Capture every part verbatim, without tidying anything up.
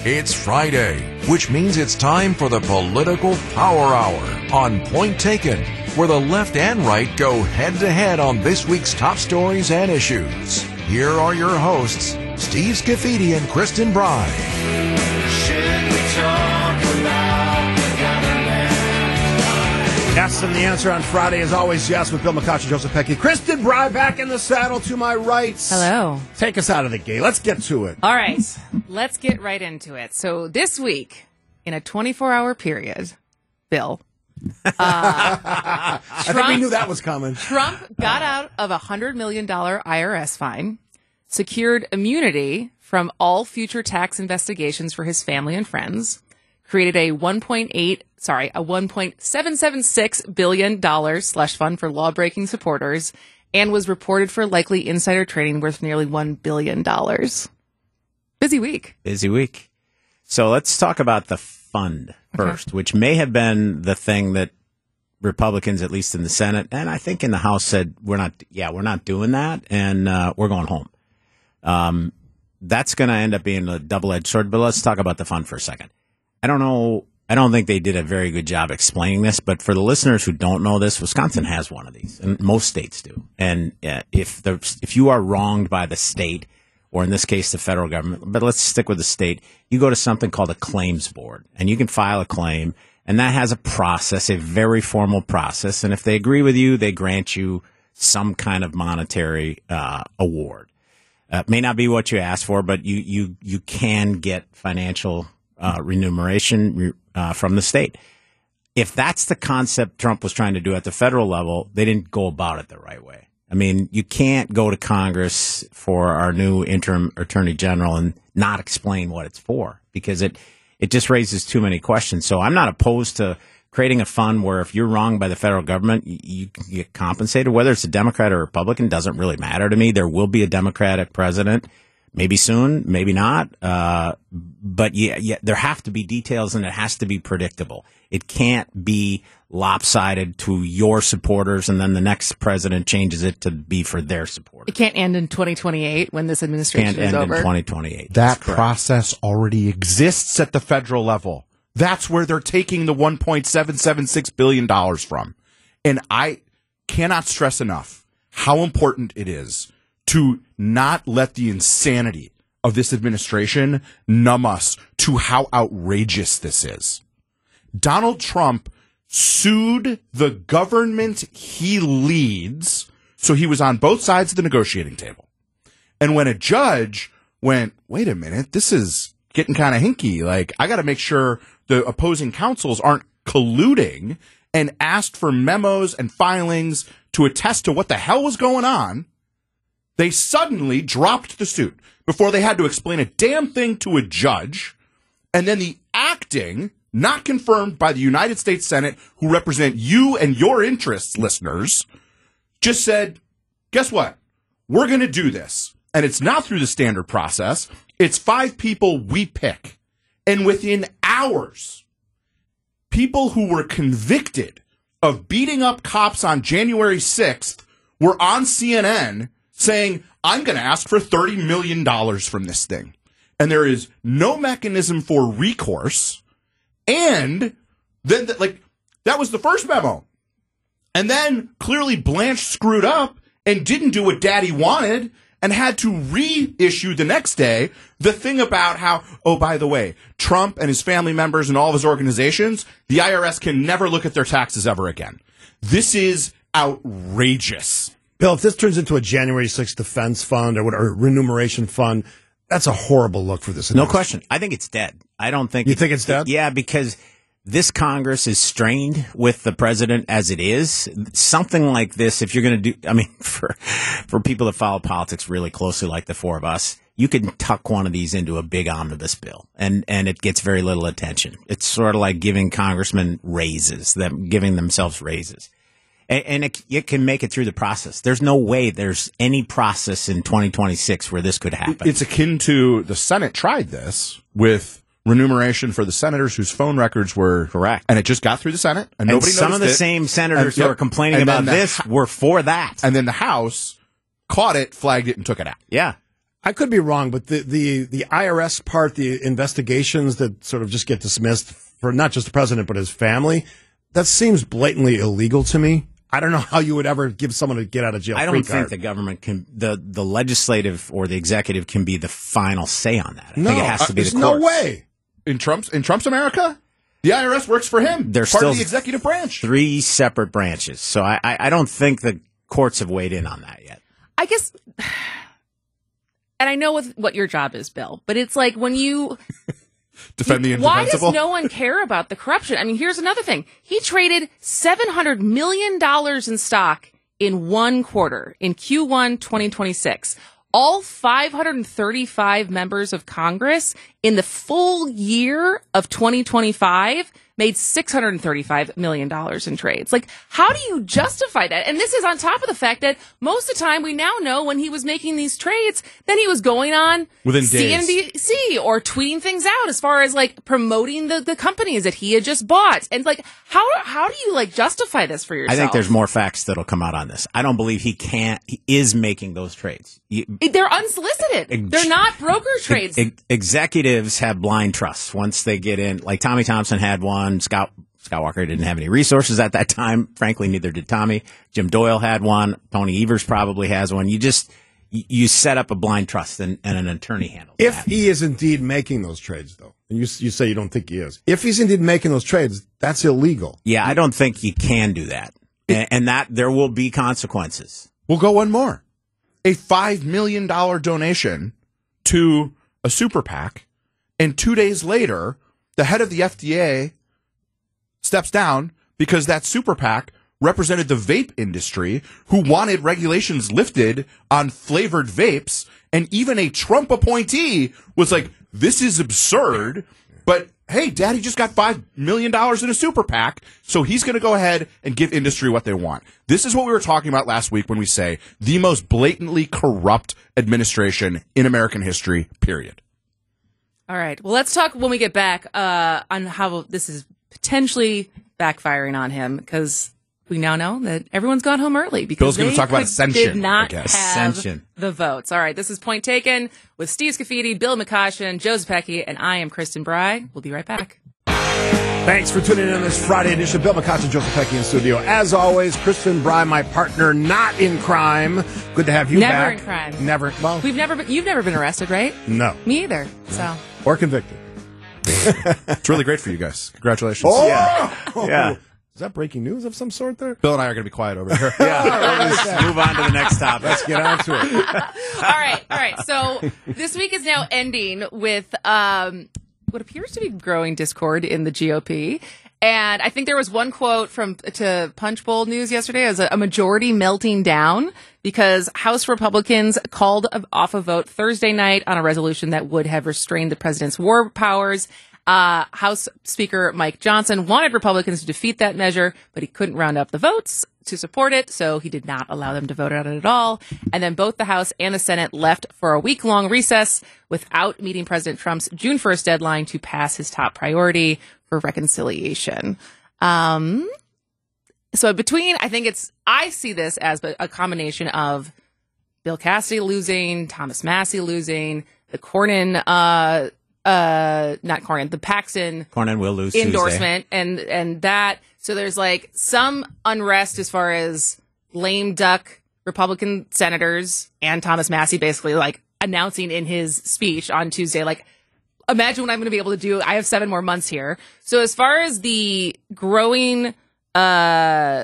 It's Friday, which means it's time for the Political Power Hour on Point Taken, where the left and right go head-to-head on this week's top stories and issues. Here are your hosts, Steve Scafidi and Kristen Bry. Should we talk about the government? Yes, and the answer on Friday is always yes with Bill McCutcheon, Joseph Pecky. Kristen Bry back in the saddle to my right. Hello. Take us out of the gate. Let's get to it. All right, let's get right into it. So this week, in a twenty-four hour period, Bill, uh, I think we knew that was coming. Trump got out of a one hundred million dollars I R S fine, secured immunity from all future tax investigations for his family and friends, created a one point eight, sorry, a one point seven seven six billion dollars slush fund for law-breaking supporters, and was reported for likely insider trading worth nearly one billion dollars. Busy week. Busy week. So let's talk about the fund first, okay, which may have been the thing that Republicans, at least in the Senate, and I think in the House, said, we're not, yeah, we're not doing that, and uh, we're going home. Um, that's going to end up being a double-edged sword, but let's talk about the fund for a second. I don't know, I don't think they did a very good job explaining this, but for the listeners who don't know this, Wisconsin has one of these, and most states do. And uh, if the, if you are wronged by the state, or in this case, the federal government, but let's stick with the state, you go to something called a claims board, and you can file a claim, and that has a process, a very formal process, and if they agree with you, they grant you some kind of monetary uh, award. Uh, may not be what you asked for, but you you you can get financial uh, remuneration uh, from the state. If that's the concept Trump was trying to do at the federal level, they didn't go about it the right way. I mean, you can't go to Congress for our new interim attorney general and not explain what it's for, because it, it just raises too many questions. So I'm not opposed to creating a fund where if you're wronged by the federal government, you, you can get compensated. Whether it's a Democrat or Republican doesn't really matter to me. There will be a Democratic president, maybe soon, maybe not. Uh, but yeah, yeah, there have to be details, and it has to be predictable. It can't be lopsided to your supporters, and then the next president changes it to be for their supporters. It can't end in twenty twenty-eight when this administration can't is end over. in twenty twenty-eight. That process already exists at the federal level. That's where they're taking the one point seven seven six billion dollars from. And I cannot stress enough how important it is to not let the insanity of this administration numb us to how outrageous this is. Donald Trump sued the government he leads, so he was on both sides of the negotiating table. And when a judge went, wait a minute, this is getting kind of hinky, like, I got to make sure the opposing counsels aren't colluding, and asked for memos and filings to attest to what the hell was going on, they suddenly dropped the suit before they had to explain a damn thing to a judge. And then the acting, not confirmed by the United States Senate, who represent you and your interests, listeners, just said, guess what? We're going to do this. And it's not through the standard process. It's five people we pick. And within hours, people who were convicted of beating up cops on January sixth were on C N N saying, I'm going to ask for thirty million dollars from this thing. And there is no mechanism for recourse. And then, the, like, that was the first memo. And then clearly Blanche screwed up and didn't do what Daddy wanted and had to reissue the next day the thing about how, oh, by the way, Trump and his family members and all of his organizations, the I R S can never look at their taxes ever again. This is outrageous. Bill, if this turns into a January sixth defense fund or what, or remuneration fund, that's a horrible look for this. No question. I think it's dead. I don't think you think it's dead. Yeah, because this Congress is strained with the president as it is. Something like this, if you're going to do, I mean, for for people that follow politics really closely, like the four of us, you can tuck one of these into a big omnibus bill, and and it gets very little attention. It's sort of like giving congressmen raises, them giving themselves raises. And it, it can make it through the process. There's no way there's any process in twenty twenty-six where this could happen. It's akin to the Senate tried this with remuneration for the senators whose phone records were correct, and it just got through the Senate, and, and nobody some noticed of the it. same senators and, who yep. are complaining and about the, this were for that, and then the House caught it, flagged it, and took it out. Yeah. I could be wrong, but the, the, the I R S part, the investigations that sort of just get dismissed for not just the president but his family, that seems blatantly illegal to me. I don't know how you would ever give someone a get out of jail I free don't think card. the government can, the, the legislative or the executive can be the final say on that. I no, think it has to uh, be there's the no courts. way. In Trump's in Trump's America, the I R S works for him. They're part still of the executive branch. Three separate branches. So I, I, I don't think the courts have weighed in on that yet. I guess, and I know what, what your job is, Bill, but it's like when you Defend the why indefensible. does no one care about the corruption? I mean, here's another thing. He traded seven hundred million dollars in stock in one quarter in Q one twenty twenty-six. All five hundred thirty-five members of Congress in the full year of twenty twenty-five made six hundred thirty-five million dollars in trades. Like, how do you justify that? And this is on top of the fact that most of the time we now know when he was making these trades, then he was going on Within days. C N B C or tweeting things out as far as like promoting the, the companies that he had just bought. And like, how how do you like justify this for yourself? I think there's more facts that'll come out on this. I don't believe he can't, he is making those trades. You, They're unsolicited. Ex- They're not broker trades. ex- executives have blind trusts once they get in. Like Tommy Thompson had one. Scott Scott Walker didn't have any resources at that time. Frankly, neither did Tommy. Jim Doyle had one. Tony Evers probably has one. You just you, you set up a blind trust, and, and an attorney handles If that. he is indeed making those trades, though, and you you say you don't think he is, if he's indeed making those trades, that's illegal. Yeah, I don't think you can do that, and, and that there will be consequences. We'll go one more. A five million dollars donation to a super PAC, and two days later, the head of the F D A steps down because that super PAC represented the vape industry who wanted regulations lifted on flavored vapes. And even a Trump appointee was like, this is absurd. But hey, daddy just got five million dollars in a super PAC. So he's going to go ahead and give industry what they want. This is what we were talking about last week when we say the most blatantly corrupt administration in American history, period. All right. Well, let's talk when we get back uh, on how this is potentially backfiring on him, because we now know that everyone's gone home early because Bill's gonna they talk about could- ascension, did not I guess. have Ascension. the votes. All right. This is Point Taken with Steve Scafidi, Bill McCoshen, Joe Zepecki, and I am Kristen Bry. We'll be right back. Thanks for tuning in on this Friday edition. Bill McCoshen, Joseph Pecky in studio. As always, Kristen Bry, my partner, not in crime. Good to have you Never back. in crime. Never. Well, We've never been, you've never been arrested, right? no. Me either. So Or convicted. It's really great for you guys. Congratulations. Oh! Yeah. Is that breaking news of some sort there? Bill and I are going to be quiet over here. Yeah. Let's move on to the next topic. Let's get on to it. all right, all right. So this week is now ending with um, what appears to be growing discord in the G O P. And I think there was one quote from to Punch Bowl News yesterday as a, a majority melting down because House Republicans called off a vote Thursday night on a resolution that would have restrained the president's war powers. Uh, House Speaker Mike Johnson wanted Republicans to defeat that measure, but he couldn't round up the votes to support it, so he did not allow them to vote on it at all. And then both the House and the Senate left for a week-long recess without meeting President Trump's June first deadline to pass his top priority for reconciliation. Um, so between, I think it's, I see this as a combination of Bill Cassidy losing, Thomas Massey losing, the Cornyn, uh, uh, not Cornyn, the Paxton Cornyn will lose Tuesday. endorsement and, and that. So there's like some unrest as far as lame duck Republican senators and Thomas Massey basically like announcing in his speech on Tuesday, like, imagine what I'm going to be able to do. I have seven more months here. So as far as the growing, uh,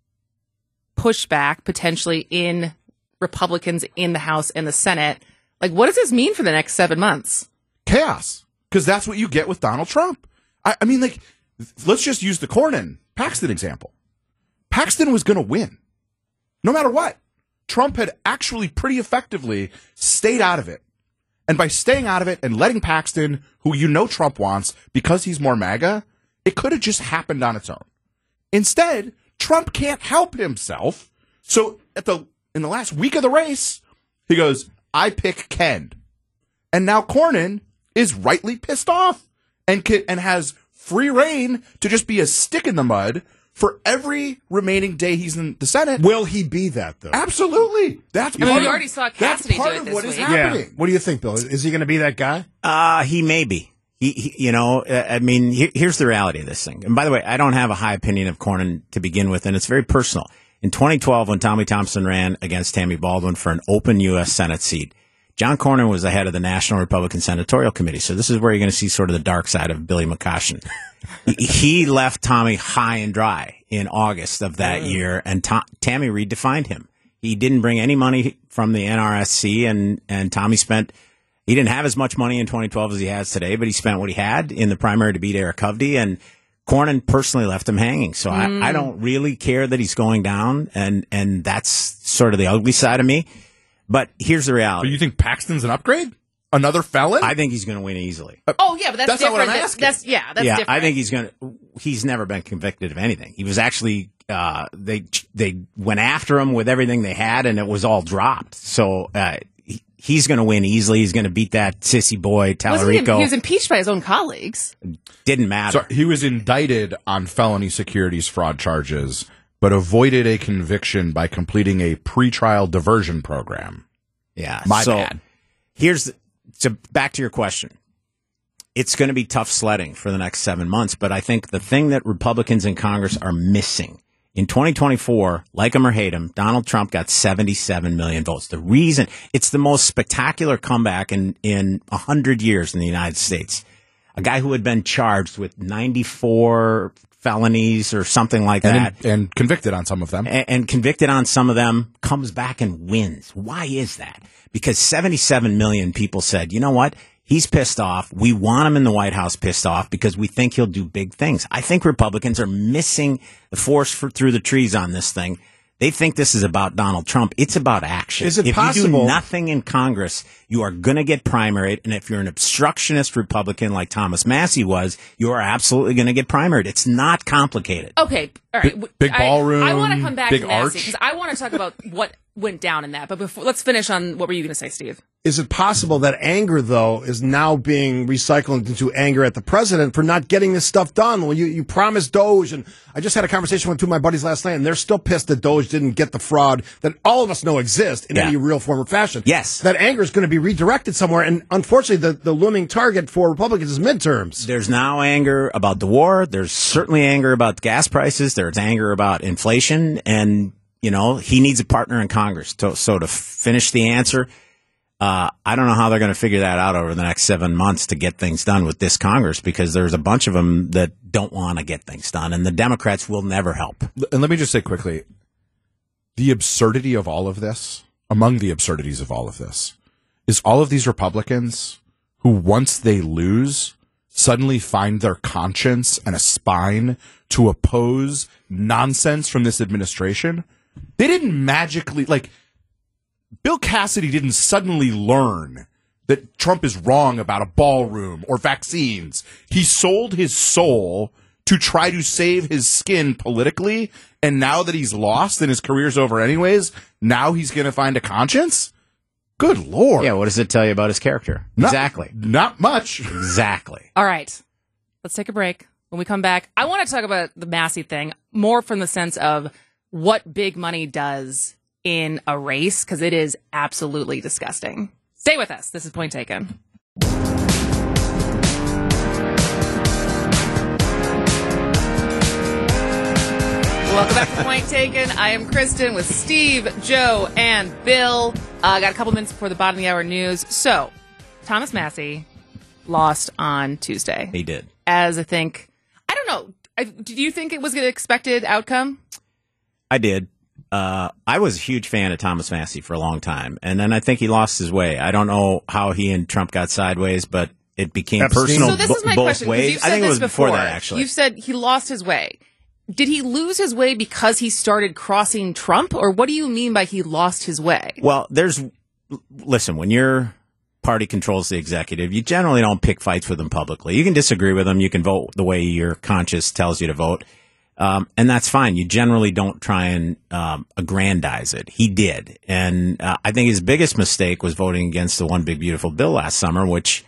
pushback potentially in Republicans in the House and the Senate, like, what does this mean for the next seven months? Chaos. Because that's what you get with Donald Trump. I, I mean, like, let's just use the Cornyn Paxton example. Paxton was going to win. No matter what. Trump had actually pretty effectively stayed out of it. And by staying out of it and letting Paxton, who you know Trump wants because he's more MAGA, it could have just happened on its own. Instead, Trump can't help himself. So at the in the last week of the race, he goes, I pick Ken. And now Cornyn is rightly pissed off and can, and has free reign to just be a stick in the mud for every remaining day he's in the Senate. Will he be that, though? Absolutely. That's I mean, part we of- already saw that's Cassidy part do it of this what is week. happening. What do you think, Bill? Is he going to be that guy? Uh, he may be. He, he you know, uh, I mean, he, here's the reality of this thing. And by the way, I don't have a high opinion of Cornyn to begin with, and it's very personal. In twenty twelve, when Tommy Thompson ran against Tammy Baldwin for an open U S Senate seat, John Cornyn was the head of the National Republican Senatorial Committee. So this is where you're going to see sort of the dark side of Billy McCoshen. He left Tommy high and dry in August of that year, and Tom, Tammy redefined him. He didn't bring any money from the N R S C, and, and Tommy spent, he didn't have as much money in twenty twelve as he has today, but he spent what he had in the primary to beat Eric Hovde, and Cornyn personally left him hanging. So Mm. I, I don't really care that he's going down, and, and that's sort of the ugly side of me. But here's the But reality. you think Paxton's an upgrade? Another felon? I think he's going to win easily. Oh yeah, but that's, That's not what different. I'm That- asking. That's yeah, that's yeah, different. I think he's going to. He's never been convicted of anything. He was actually uh, they they went after him with everything they had, and it was all dropped. So uh, he, he's going to win easily. He's going to beat that sissy boy Wasn't he, Tallarico. he was impeached by his own colleagues. Didn't matter. So he was indicted on felony securities fraud charges, but avoided a conviction by completing a pretrial diversion program. Yeah, My so bad. Here's the, so back to your question. It's going to be tough sledding for the next seven months, but I think the thing that Republicans in Congress are missing in twenty twenty-four, like him or hate him, Donald Trump got seventy-seven million votes. The reason it's the most spectacular comeback in in a hundred years in the United States. A guy who had been charged with ninety-four felonies or something like that. And, and convicted on some of them. and, and convicted on some of them, comes back and wins. Why is that? Because seventy-seven million people said, you know what? He's pissed off. We want him in the White House pissed off because we think he'll do big things. I think Republicans are missing the forest for, through the trees on this thing. They think this is about Donald Trump. It's about action. Is it if possible- you do nothing in Congress, you are going to get primaried. And if you're an obstructionist Republican like Thomas Massey was, you are absolutely going to get primaried. It's not complicated. Okay, all right. Big- big I- ballroom, I, want to come back big to Massey arch. because I want to talk about what went down in that. But before, let's finish on what were you going to say, Steve? Is it possible that anger, though, is now being recycled into anger at the president for not getting this stuff done? Well, you, you promised Doge, and I just had a conversation with two of my buddies last night, and they're still pissed that Doge didn't get the fraud that all of us know exists in Yeah. any real form or fashion. Yes. That anger is going to be redirected somewhere, and unfortunately, the, the looming target for Republicans is midterms. There's now anger about the war. There's certainly anger about gas prices. There's anger about inflation. And, you know, he needs a partner in Congress. To, so to finish the answer, uh, I don't know how they're going to figure that out over the next seven months to get things done with this Congress, because there's a bunch of them that don't want to get things done. And the Democrats will never help. And let me just say quickly, the absurdity of all of this, among the absurdities of all of this, is all of these Republicans who, once they lose, suddenly find their conscience and a spine to oppose nonsense from this administration. They didn't magically, like, Bill Cassidy didn't suddenly learn that Trump is wrong about a ballroom or vaccines. He sold his soul to try to save his skin politically, and now that he's lost and his career's over anyways, now he's going to find a conscience? Good Lord. Yeah, what does it tell you about his character? Not- Exactly. Not much. Exactly. All right, let's take a break. When we come back, I want to talk about the Massey thing more from the sense of what big money does in a race, because it is absolutely disgusting. Stay with us. This is Point Taken. Welcome back to Point Taken. I am Kristen with Steve, Joe, and Bill. I uh, got a couple minutes before the bottom of the hour news. So, Thomas Massey lost on Tuesday. He did. As I think, I don't know. I, did you think it was an expected outcome? I did. Uh, I was a huge fan of Thomas Massey for a long time, and then I think he lost his way. I don't know how he and Trump got sideways, but it became Epstein. personal So this bo- is my both question. 'cause ways. You've I said think it this was before before. that, actually. You've said he lost his way. Did he lose his way because he started crossing Trump, or what do you mean by he lost his way? Well, there's listen, when your party controls the executive, you generally don't pick fights with them publicly. You can disagree with them. You can vote the way your conscience tells you to vote. Um, and that's fine. You generally don't try and um, aggrandize it. He did. And uh, I think his biggest mistake was voting against the One Big Beautiful Bill last summer, which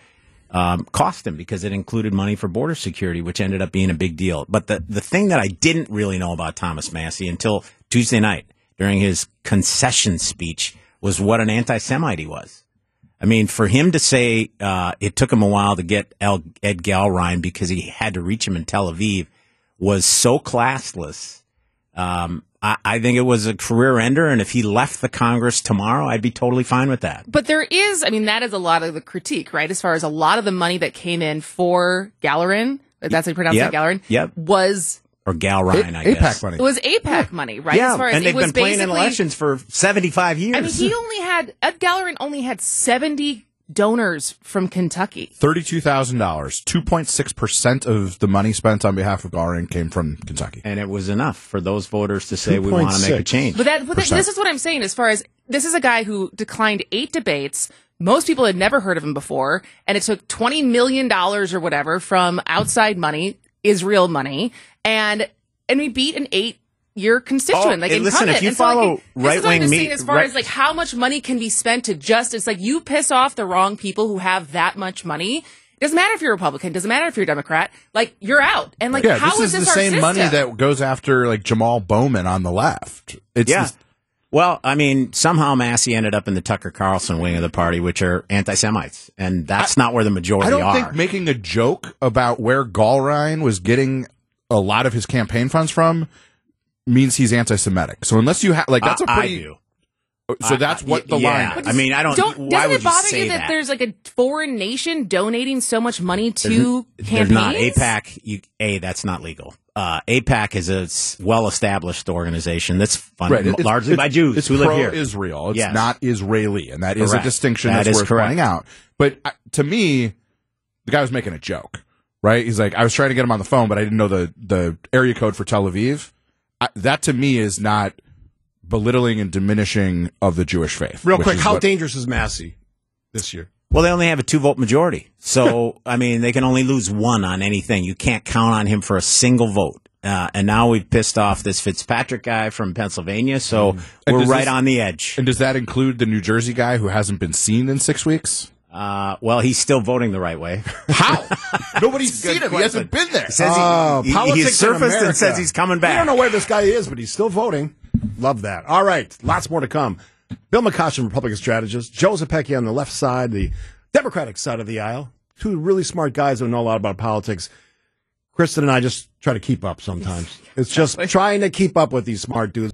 um, cost him because it included money for border security, which ended up being a big deal. But the, the thing that I didn't really know about Thomas Massie until Tuesday night during his concession speech was what an anti-Semite he was. I mean, for him to say uh, it took him a while to get El- Ed Galrein because he had to reach him in Tel Aviv was so classless. Um, I, I think it was a career ender, and if he left the Congress tomorrow, I'd be totally fine with that. But there is, I mean, that is a lot of the critique, right? As far as a lot of the money that came in for Gallerin, that's how you pronounce Yep. it, Gallerin, Yep. was Or Galrein, I A- guess. APAC money. it was APAC money, right? Yeah, as far as and they've it was been playing in basically- elections for seventy-five years. I mean, he only had Ed Gallerin only had seventy donors from Kentucky. thirty-two thousand dollars. two point six percent of the money spent on behalf of Galrein came from Kentucky. and it was enough for those voters to say we want to make a two point six. change. But that, but that, Percent. this is what I'm saying. As far as this is a guy who declined eight debates. Most people had never heard of him before, and it took twenty million dollars or whatever from outside money, Israel money, and and we beat an eight. Your constituent, Oh, like hey, listen, incumbent. if you And so, like, follow this is what I'm right-wing just me- saying as far right- as like how much money can be spent to just, it's like you piss off the wrong people who have that much money. It doesn't matter if you're a Republican, doesn't matter if you're a Democrat, like you're out. And like, Yeah, how this is this the our same system? money that goes after like Jamal Bowman on the left. It's Yeah. this- Well, I mean, somehow Massey ended up in the Tucker Carlson wing of the party, which are anti-Semites, and that's not where the majority I don't are. think making a joke about where Galrein was getting a lot of his campaign funds from means he's anti-Semitic. So unless you have like that's a I- I pretty do. so that's I- what the yeah. line is. I mean, I don't. Don't, why doesn't would it bother you say you that, that? there's like a foreign nation donating so much money to There's campaigns? not APAC. You, a that's not legal. Uh, APAC is a s- well-established organization that's funded Right, it's- largely it's- by Jews it's who live here. Israel. It's Yes. not Israeli, and that is Correct. a distinction That that's is worth correct. pointing out. But uh, to me, the guy was making a joke, right? He's like, I was trying to get him on the phone, but I didn't know the the area code for Tel Aviv. I, that to me is not belittling and diminishing of the Jewish faith. Real which quick, is how what- dangerous is Massey this year? Well, they only have a two-vote majority, so I mean, they can only lose one on anything. You can't count on him for a single vote. Uh, and now we've pissed off this Fitzpatrick guy from Pennsylvania, so Mm. And we're does right this- on the edge. And does that include the New Jersey guy who hasn't been seen in six weeks? Uh, well, he's still voting the right way. How? Nobody's Good seen him. He question. hasn't been there. Says he- Oh, he, politics he's in surfaced and America. says he's coming We back. don't know where this guy is, but he's still voting. Love that. All right, lots more to come. Bill McCoshen, Republican strategist. Joe Zepecki on the left side, the Democratic side of the aisle. Two really smart guys who know a lot about politics. Kristen and I just try to keep up sometimes. It's just trying to keep up with these smart dudes.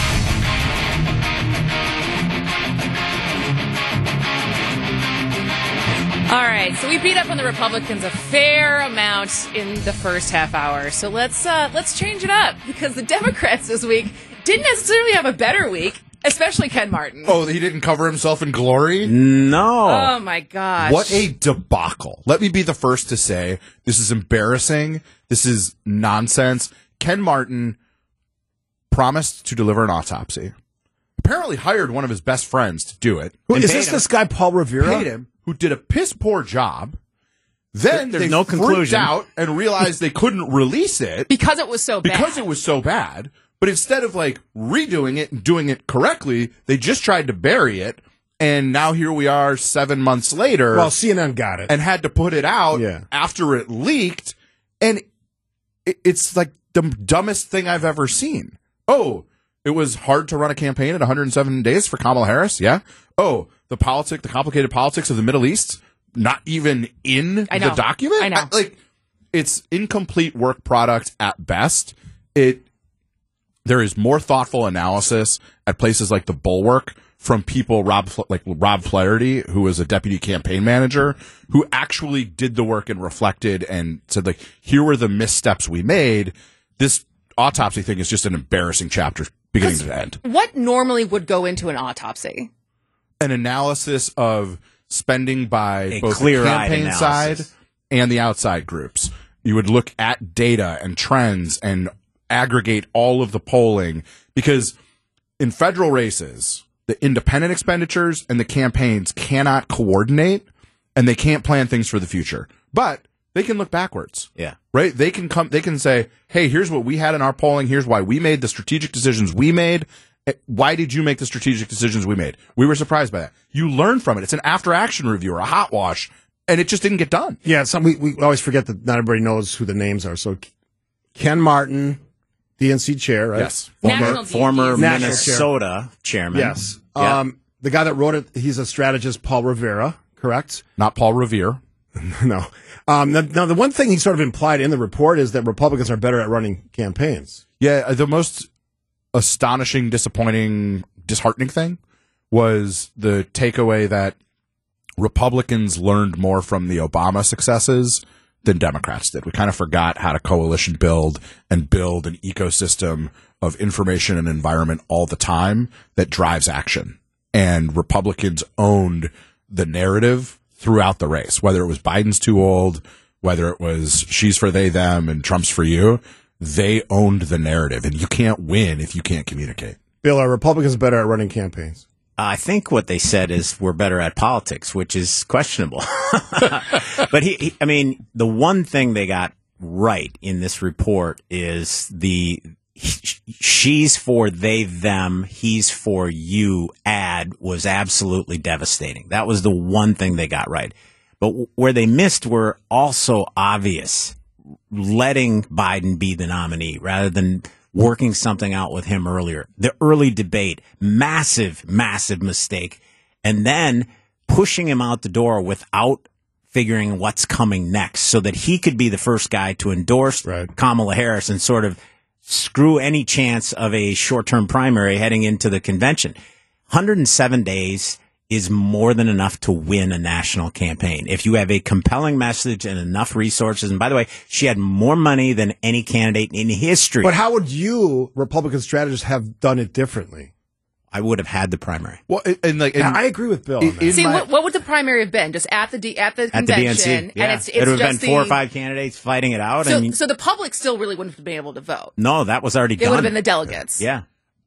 All right, so we beat up on the Republicans a fair amount in the first half hour. So let's uh, let's change it up because the Democrats this week didn't necessarily have a better week, especially Ken Martin. Oh, he didn't cover himself in glory? No. Oh, my gosh! What a debacle. Let me be the first to say this is embarrassing. This is nonsense. Ken Martin promised to deliver an autopsy. Apparently hired one of his best friends to do it. Who, And is paid this him. this guy, Paul Revere? Paid him, who did a piss poor job. Then There's they no freaked conclusion. out and realized they couldn't release it because it was so bad. because it was so bad. But instead of like redoing it and doing it correctly, they just tried to bury it. And now here we are seven months later. Well, C N N got it. and had to put it out Yeah. after it leaked. And it, it's like the dumbest thing I've ever seen. Oh, it was hard to run a campaign in one hundred seven days for Kamala Harris. Yeah. Oh, the politic, the complicated politics of the Middle East, not even in I know. the document. I know. like it's incomplete work product at best. It, there is more thoughtful analysis at places like the Bulwark from people Rob like Rob Flaherty, who was a deputy campaign manager, who actually did the work and reflected and said like, here were the missteps we made. This autopsy thing is just an embarrassing chapter beginning to end. What normally would go into an autopsy? An analysis of spending by A both the clear-eyed campaign analysis. side and the outside groups. You would look at data and trends and aggregate all of the polling, because in federal races, the independent expenditures and the campaigns cannot coordinate and they can't plan things for the future. But they can look backwards. Yeah. Right? They can come they can say, "Hey, here's what we had in our polling. Here's why we made the strategic decisions we made. Why did you make the strategic decisions we made? We were surprised by that." You learn from it. It's an after action review or a hot wash and it just didn't get done. Yeah, some we, we always forget that not everybody knows who the names are. So Ken Martin, D N C chair, right? Yes. National Former D N C. Minnesota chairman. Yes. Yeah. Um, the guy that wrote it, he's a strategist, Paul Rivera, correct? Not Paul Revere. No. Um, now, now, the one thing he sort of implied in the report is that Republicans are better at running campaigns. Yeah, the most astonishing, disappointing, disheartening thing was the takeaway that Republicans learned more from the Obama successes than Democrats did. We kind of forgot how to coalition build and build an ecosystem of information and environment all the time that drives action. And Republicans owned the narrative throughout the race, whether it was Biden's too old, whether it was she's for they, them, and Trump's for you. They owned the narrative, and you can't win if you can't communicate. Bill, are Republicans better at running campaigns? I think what they said is we're better at politics, which is questionable. But he, he, I mean, the one thing they got right in this report is the he, she's for they, them, he's for you ad was absolutely devastating. That was the one thing they got right. But w- where they missed were also obvious, letting Biden be the nominee rather than working something out with him earlier. The early debate, massive, massive mistake. And then pushing him out the door without figuring what's coming next so that he could be the first guy to endorse Right. Kamala Harris and sort of screw any chance of a short-term primary heading into the convention. one hundred seven days is more than enough to win a national campaign. If you have a compelling message and enough resources, and by the way, she had more money than any candidate in history. But how would you, Republican strategists, have done it differently? I would have had the primary. Well, and, and like, and I agree with Bill on in- that. in See, my- what, what would the primary have been? Just at the D, at the At the D N convention, C, yeah. and it's, it's it would have just been four the, or five candidates fighting it out. So, and so the public still really wouldn't have been able to vote. no, that was already It done. would have been the delegates. yeah.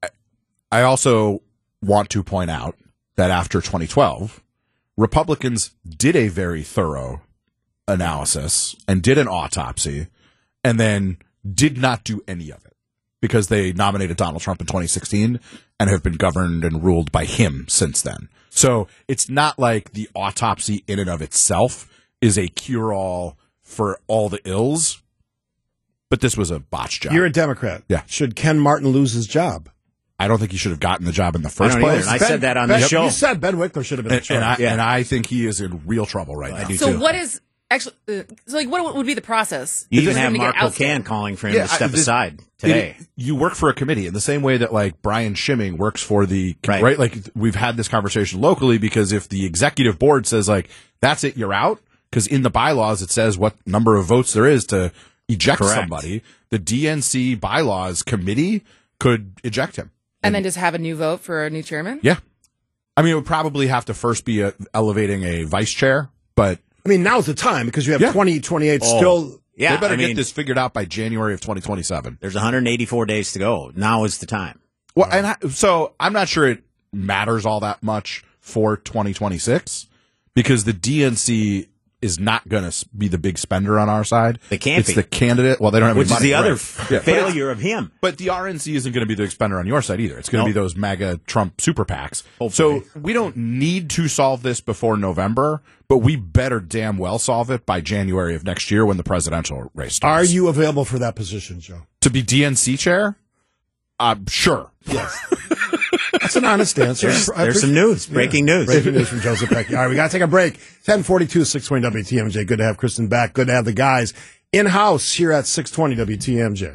I also want to point out that after twenty twelve, Republicans did a very thorough analysis and did an autopsy and then did not do any of it because they nominated Donald Trump in twenty sixteen and have been governed and ruled by him since then. So it's not like the autopsy in and of itself is a cure-all for all the ills, but this was a botch job. You're a Democrat. Yeah. Should Ken Martin lose his job? I don't think he should have gotten the job in the first don't either. place. I said that on Ben, the show. You said Ben Wickler should have been and, the choice. and I, Yeah. and I think he is in real trouble right I now. do So too. what is actually? Uh, so like, what would be the process? You for even him have to get Mark ousted? Pocan calling for him Yeah, to step I- this- aside today. It- you work for a committee in the same way that like Brian Schimming works for the Right. right. Like we've had this conversation locally because if the executive board says like that's it, you're out, because in the bylaws it says what number of votes there is to eject Correct. somebody. The D N C bylaws committee could eject him. And then just have a new vote for a new chairman. Yeah, I mean it would probably have to first be a, elevating a vice chair, but I mean, now's the time because you have Yeah. twenty twenty-eight Oh. still. Yeah, they better I mean, get this figured out by January of twenty twenty-seven. there's one hundred eighty-four days to go. Now is the time. Well, and I, so I'm not sure it matters all that much for twenty twenty-six because the D N C is not going to be the big spender on our side. They can't It's be. the candidate. Well, they don't have Which any is money, the other right. f- Yeah. failure of him. But the R N C isn't going to be the big spender on your side either. It's going to Nope. be those MAGA Trump super PACs. Hopefully. So we don't need to solve this before November, but we better damn well solve it by January of next year when the presidential race starts. Are you available for that position, Joe? to be D N C chair? Uh, sure. Yes. That's an honest answer. There's, I there's some appreciate- news, breaking news. Breaking news from Joseph Pecky. All right, we got to take a break. ten forty-two, six twenty W T M J. Good to have Kristen back. Good to have the guys in-house here at six twenty W T M J.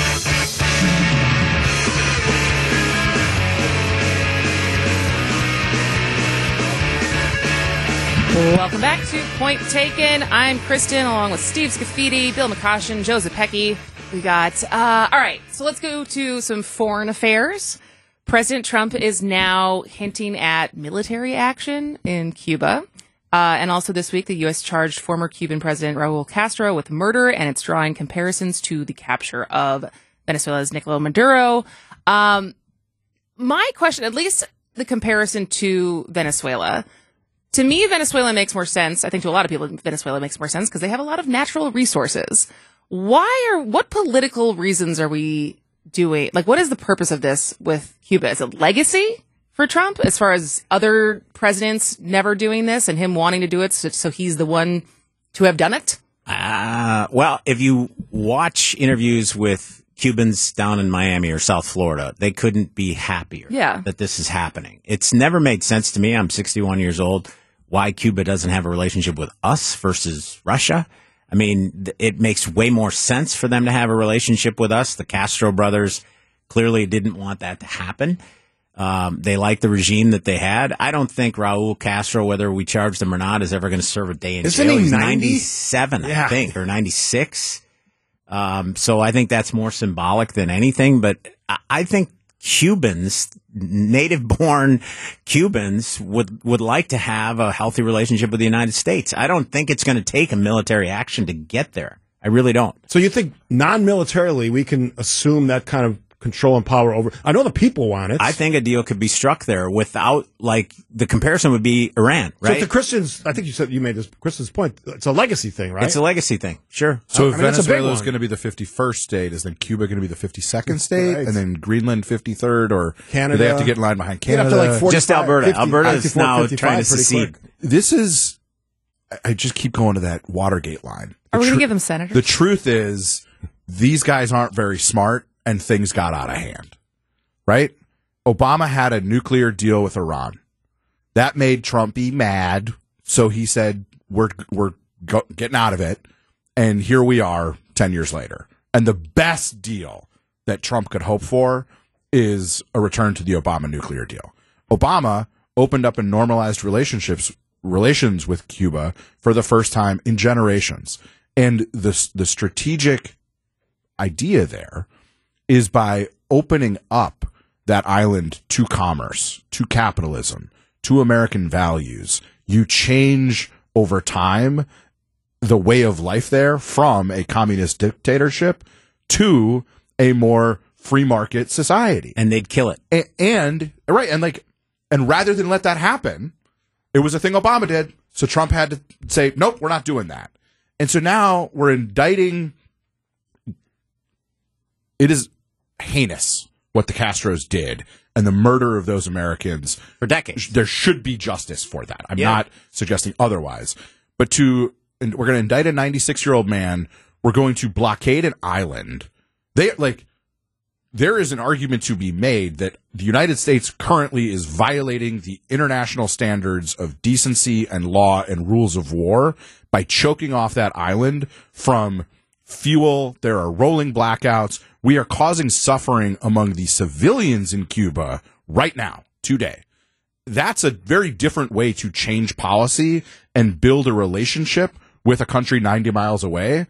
Welcome back to Point Taken. I'm Kristen, along with Steve Scafidi, Bill McCoshen, Joseph Pecky. We got, uh, all right, so let's go to some foreign affairs. President Trump is now hinting at military action in Cuba. Uh, and also this week, the U S charged former Cuban President Raul Castro with murder, and it's drawing comparisons to the capture of Venezuela's Nicolás Maduro. Um, my question, at least the comparison to Venezuela, to me, Venezuela makes more sense. I think to a lot of people, Venezuela makes more sense because they have a lot of natural resources. Why are, what political reasons are we doing? Like, what is the purpose of this with Cuba? Is it legacy for Trump as far as other presidents never doing this and him wanting to do it, so, so he's the one to have done it? Uh, well, if you watch interviews with Cubans down in Miami or South Florida, they couldn't be happier Yeah. that this is happening. It's never made sense to me. I'm sixty-one years old. Why Cuba doesn't have a relationship with us versus Russia. I mean, th- it makes way more sense for them to have a relationship with us. The Castro brothers clearly didn't want that to happen. Um, they like the regime that they had. I don't think Raul Castro, whether we charged him or not, is ever going to serve a day in Isn't jail. he He's ninety? ninety-seven, Yeah. I think, or ninety-six. Um, so I think that's more symbolic than anything. But I, I think Cubans, native-born Cubans, would would like to have a healthy relationship with the United States. I don't think it's going to take a military action to get there. I really don't. So you think non-militarily we can assume that kind of control and power over? I know the people want it. I think a deal could be struck there without, like, the comparison would be Iran, So right? if the Christians, I think you said you made this Christian's point. It's a legacy thing, right? It's a legacy thing, sure. So I if mean, that's a big Venezuela is one. going to be the fifty-first state, is then Cuba going to be the fifty-second state, Right. and then Greenland fifty-third, or Canada. do they have to get in line behind Get up Canada? to like forty-five, Just Alberta. fifty, Alberta is fifty-four, now fifty-five trying to pretty secede. quick. This is, I- I just keep going to that Watergate line. Are The we going tru- to give them senators? The truth is, these guys aren't very smart, and things got out of hand. Right? Obama had a nuclear deal with Iran. That made Trump be mad, so he said, "We're we're go- getting out of it." And here we are, ten years later. And the best deal that Trump could hope for is a return to the Obama nuclear deal. Obama opened up and normalized relationships relations with Cuba for the first time in generations. And the the strategic idea there is by opening up that island to commerce, to capitalism, to American values, you change over time the way of life there from a communist dictatorship to a more free market society. And they'd kill it. And, and right, and like, and rather than let that happen, it was a thing Obama did. So Trump had to say, nope, we're not doing that. And so now we're indicting. It is heinous what the Castros did and the murder of those Americans. For decades. There should be justice for that. I'm Yeah. not suggesting otherwise. But to, and we're going to indict a ninety-six year old man. We're going to blockade an island. They like, there is an argument to be made that the United States currently is violating the international standards of decency and law and rules of war by choking off that island from fuel. There are rolling blackouts. We are causing suffering among the civilians in Cuba right now, today. That's a very different way to change policy and build a relationship with a country ninety miles away.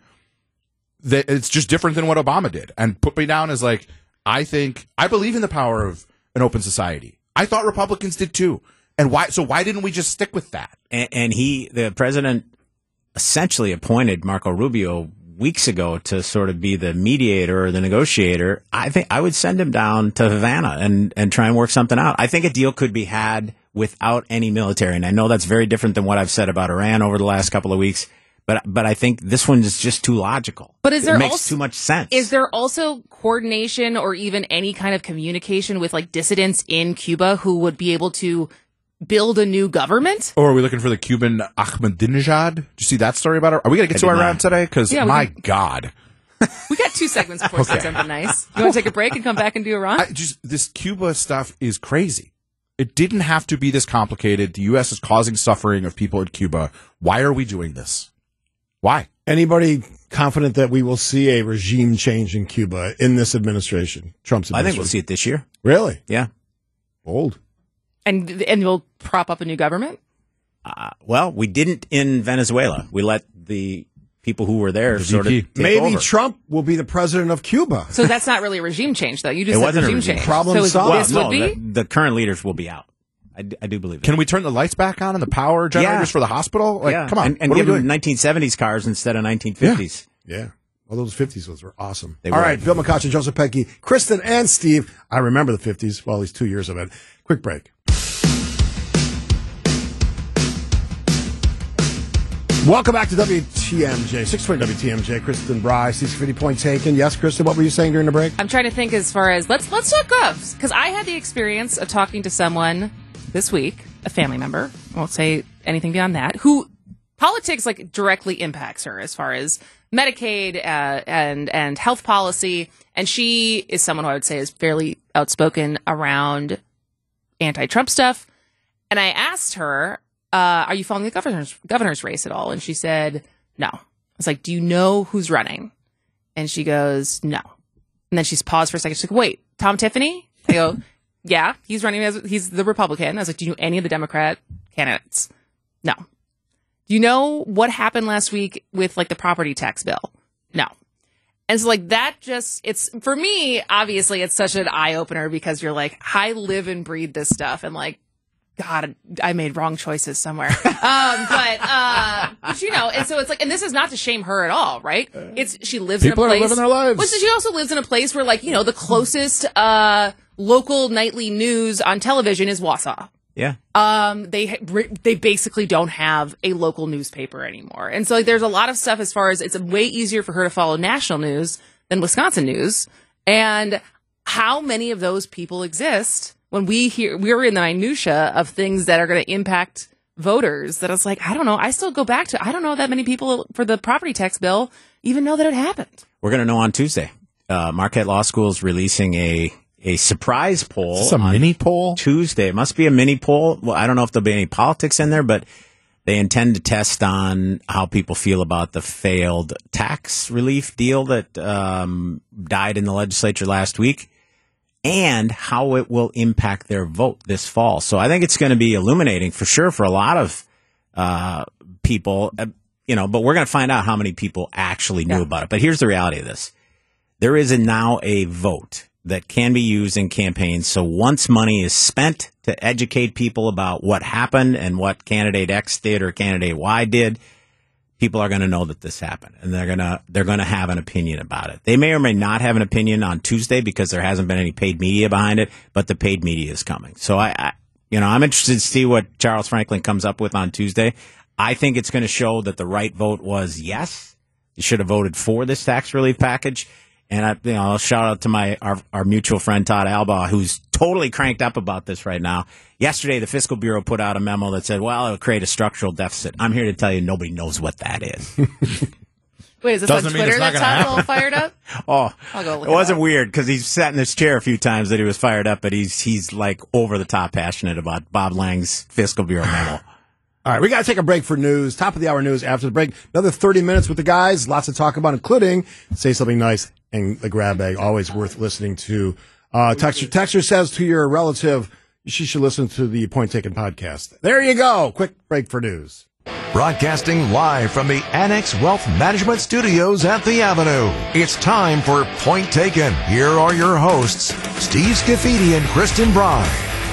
That it's just different than what Obama did. And put me down as like, I think, I believe in the power of an open society. I thought Republicans did too. And why, so why didn't we just stick with that? And, and he, the president, essentially appointed Marco Rubio weeks ago to sort of be the mediator or the negotiator. I think I would send him down to Havana and, and try and work something out. I think a deal could be had without any military. And I know that's very different than what I've said about Iran over the last couple of weeks. But but I think this one is just too logical. But is there it makes also- too much sense? Is there also coordination or even any kind of communication with like dissidents in Cuba who would be able to build a new government? Or are we looking for the Cuban Ahmadinejad? Did you see that story about it? Are we going to get I to did Iran not. today? Because Yeah, we my can- God. We got two segments before we say something nice. You want to take a break and come back and do Iran? I just this Cuba stuff is crazy. It didn't have to be this complicated. The U S is causing suffering of people in Cuba. Why are we doing this? Why? Anybody confident that we will see a regime change in Cuba in this administration? Trump's I administration. think we'll see it this year. Really? Yeah. Bold. and and we'll prop up a new government? Uh, well, we didn't in Venezuela. We let the people who were there sort of V P. take Maybe over. Trump will be the president of Cuba. So that's not really a regime change, though. You just It said wasn't a regime, regime change. Problem so is solved. this Well, would no, be? the, the current leaders will be out. I, d- I do believe that. Can we turn the lights back on and the power generators Yeah. for the hospital? Like, yeah. come on. And, and what are give we them doing? nineteen seventies cars instead of nineteen fifties. Yeah. All those fifties ones were awesome. They All were. right, Bill McCutcheon, Joseph Pecky, Kristen, and Steve. I remember the fifties. Well, at least two years of it. Quick break. Welcome back to W T M J, six twenty W T M J. Kristen Bry, C C fifty Point Taken. Yes, Kristen, what were you saying during the break? I'm trying to think as far as let's let's talk gloves because I had the experience of talking to someone this week, a family member. I won't say anything beyond that. Who politics like directly impacts her as far as Medicaid uh, and and health policy, and she is someone who I would say is fairly outspoken around anti-Trump stuff. And I asked her, uh, "Are you following the governor's governor's race at all?" And she said, "No." I was like, "Do you know who's running?" And she goes, "No." And then she's paused for a second. She's like, "Wait, Tom Tiffany?" I go, "Yeah, he's running as he's the Republican." I was like, "Do you know any of the Democrat candidates?" No. Do you know what happened last week with like the property tax bill? No. And so like that just, it's, for me, obviously it's such an eye opener because you're like, I live and breathe this stuff and like, God, I made wrong choices somewhere. um, but, uh, but you know, and so it's like, and this is not to shame her at all, right? It's, she lives People in a are place. living their lives. Well, so she also lives in a place where like, you know, the closest, uh, local nightly news on television is Wausau. Yeah. Um, they they basically don't have a local newspaper anymore, and so like, there's a lot of stuff as far as it's way easier for her to follow national news than Wisconsin news. And how many of those people exist when we hear we're in the minutia of things that are going to impact voters? That it's like I don't know. I still go back to I don't know that many people for the property tax bill even know that it happened. We're going to know on Tuesday. Uh, Marquette Law School is releasing a. A surprise poll. Is this a mini poll? Tuesday. It must be a mini poll. Well, I don't know if there'll be any politics in there, but they intend to test on how people feel about the failed tax relief deal that um, died in the legislature last week and how it will impact their vote this fall. So I think it's going to be illuminating for sure for a lot of uh, people, uh, you know, but we're going to find out how many people actually knew Yeah. about it. But here's the reality of this. There is a, now a vote that can be used in campaigns. So once money is spent to educate people about what happened and what candidate X did or candidate Y did, people are going to know that this happened, and they're going to they're going to have an opinion about it. They may or may not have an opinion on Tuesday because there hasn't been any paid media behind it, but the paid media is coming. So I, I you know, I'm interested to see what Charles Franklin comes up with on Tuesday. I think it's going to show that the right vote was yes. You should have voted for this tax relief package. And I, you know, I'll shout out to my our, our mutual friend Todd Albaugh, who's totally cranked up about this right now. Yesterday, the Fiscal Bureau put out a memo that said, "Well, it'll create a structural deficit." I'm here to tell you, nobody knows what that is. Wait, is this Doesn't on mean Twitter it's not that gonna Todd's happen. all fired up? Oh, I'll go look it it wasn't up. weird because he's sat in his chair a few times that he was fired up, but he's he's like over the top passionate about Bob Lang's Fiscal Bureau memo. All right, we got to take a break for news. Top of the hour news after the break. Another thirty minutes with the guys. Lots to talk about, including Say Something Nice and the Grab Bag. Always worth listening to. Uh, Texter, Texter says to your relative, she should listen to the Point Taken podcast. There you go. Quick break for news. Broadcasting live from the Annex Wealth Management Studios at the Avenue. It's time for Point Taken. Here are your hosts, Steve Scafidi and Kristen Bry.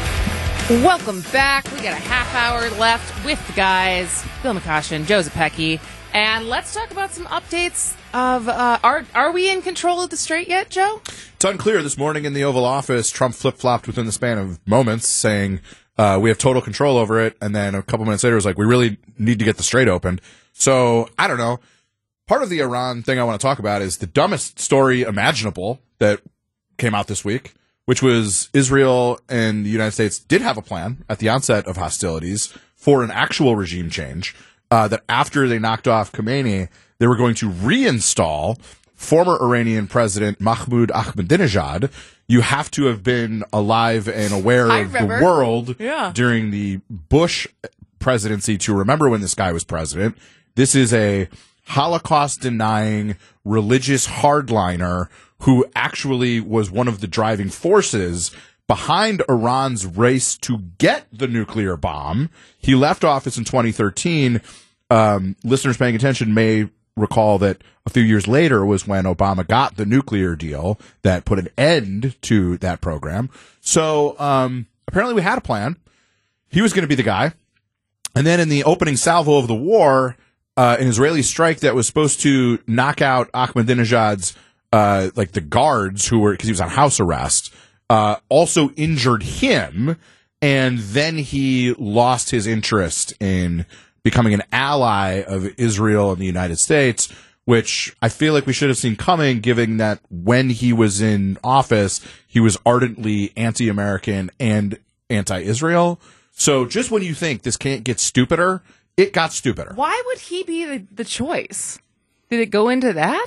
Welcome back. We got a half hour left with the guys, Bill McCoshen, Joe Zepecki, and let's talk about some updates of, uh, are, are we in control of the strait yet, Joe? It's unclear. This morning in the Oval Office, Trump flip-flopped within the span of moments, saying uh, we have total control over it, and then a couple minutes later was like, we really need to get the strait opened. So, I don't know. Part of the Iran thing I want to talk about is the dumbest story imaginable that came out this week, which was Israel and the United States did have a plan at the onset of hostilities for an actual regime change, uh, that after they knocked off Khomeini, they were going to reinstall former Iranian President Mahmoud Ahmadinejad. You have to have been alive and aware I of remember. the world Yeah. during the Bush presidency to remember when this guy was president. This is a Holocaust-denying religious hardliner who actually was one of the driving forces behind Iran's race to get the nuclear bomb. He left office in twenty thirteen. Um, listeners paying attention may recall that a few years later was when Obama got the nuclear deal that put an end to that program. So um, apparently we had a plan. He was going to be the guy. And then in the opening salvo of the war, uh, an Israeli strike that was supposed to knock out Ahmadinejad's Uh, like the guards who were, because he was on house arrest, uh, also injured him, and then he lost his interest in becoming an ally of Israel and the United States, which I feel like we should have seen coming, given that when he was in office, he was ardently anti-American and anti-Israel. So just when you think this can't get stupider, it got stupider. Why would he be the, the choice? Did it go into that?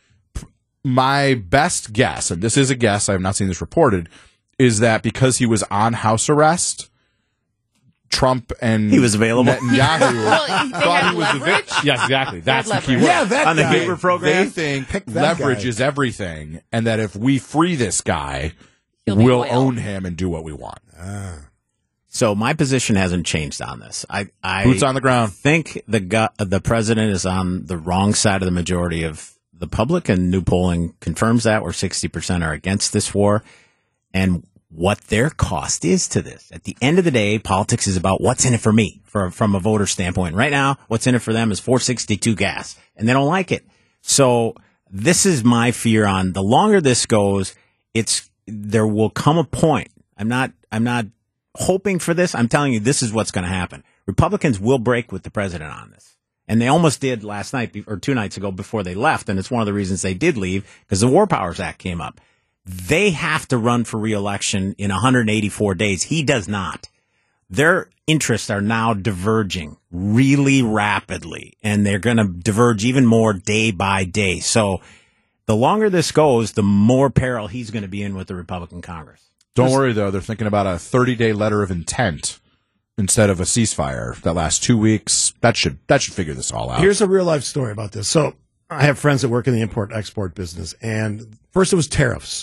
My best guess, and this is a guess, I have not seen this reported, is that because he was on house arrest, Trump and He was available. Netanyahu Well, they thought had he was leverage? available. Yes, exactly. That's the key leverage. word. Yeah, that On the guy. Gaber program. They think Pick that leverage guy. is everything, and that if we free this guy, He'll be we'll loyal. own him and do what we want. So my position hasn't changed on this. I, I Boots on the ground. think the gu- the president is on the wrong side of the majority of the public, and new polling confirms that, where sixty percent are against this war. And what their cost is to this. At the end of the day, politics is about what's in it for me, for, from a voter standpoint. Right now, what's in it for them is four sixty-two gas, and they don't like it. So this is my fear on the longer this goes, it's there will come a point. I'm not I'm not hoping for this. I'm telling you, this is what's going to happen. Republicans will break with the president on this. And they almost did last night be- or two nights ago before they left. And it's one of the reasons they did leave, because the War Powers Act came up. They have to run for re-election in one hundred eighty-four days. He does not. Their interests are now diverging really rapidly, and they're going to diverge even more day by day. So the longer this goes, the more peril he's going to be in with the Republican Congress. Don't worry, though. They're thinking about a thirty-day letter of intent instead of a ceasefire that lasts two weeks. That should that should figure this all out. Here's a real life story about this. So I have friends that work in the import export business, and first it was tariffs,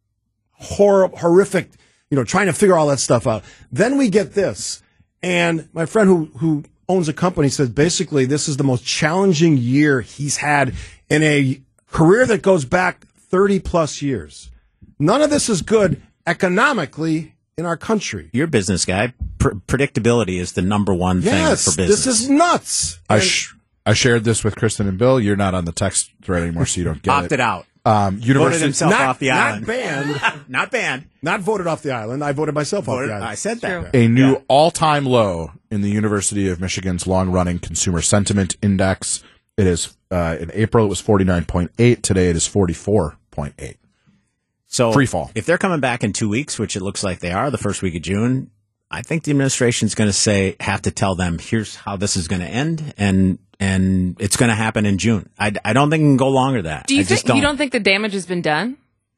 Hor- horrific, you know, trying to figure all that stuff out. Then we get this, and my friend who who owns a company says basically this is the most challenging year he's had in a career that goes back thirty plus years. None of this is good economically in our country. You're a business guy. Pr- predictability is the number one Yes, thing for business. this is nuts. I And- sh- I shared this with Kristen and Bill. You're not on the text thread anymore, so you don't get Opted it. out. Um, Voted University. himself not, off the not island. banned, Not banned. not voted off the island. I voted myself Voted- off the island. I said that. A new all-time low in the University of Michigan's long-running consumer sentiment index. It is uh, in April it was forty-nine point eight. Today it is forty-four point eight. So Free fall. If they're coming back in two weeks, which it looks like they are, the first week of June, I think the administration's going to say, have to tell them, here's how this is going to end, and and it's going to happen in June. I, I don't think it can go longer than that. Do you I think just don't. you don't think the damage has been done?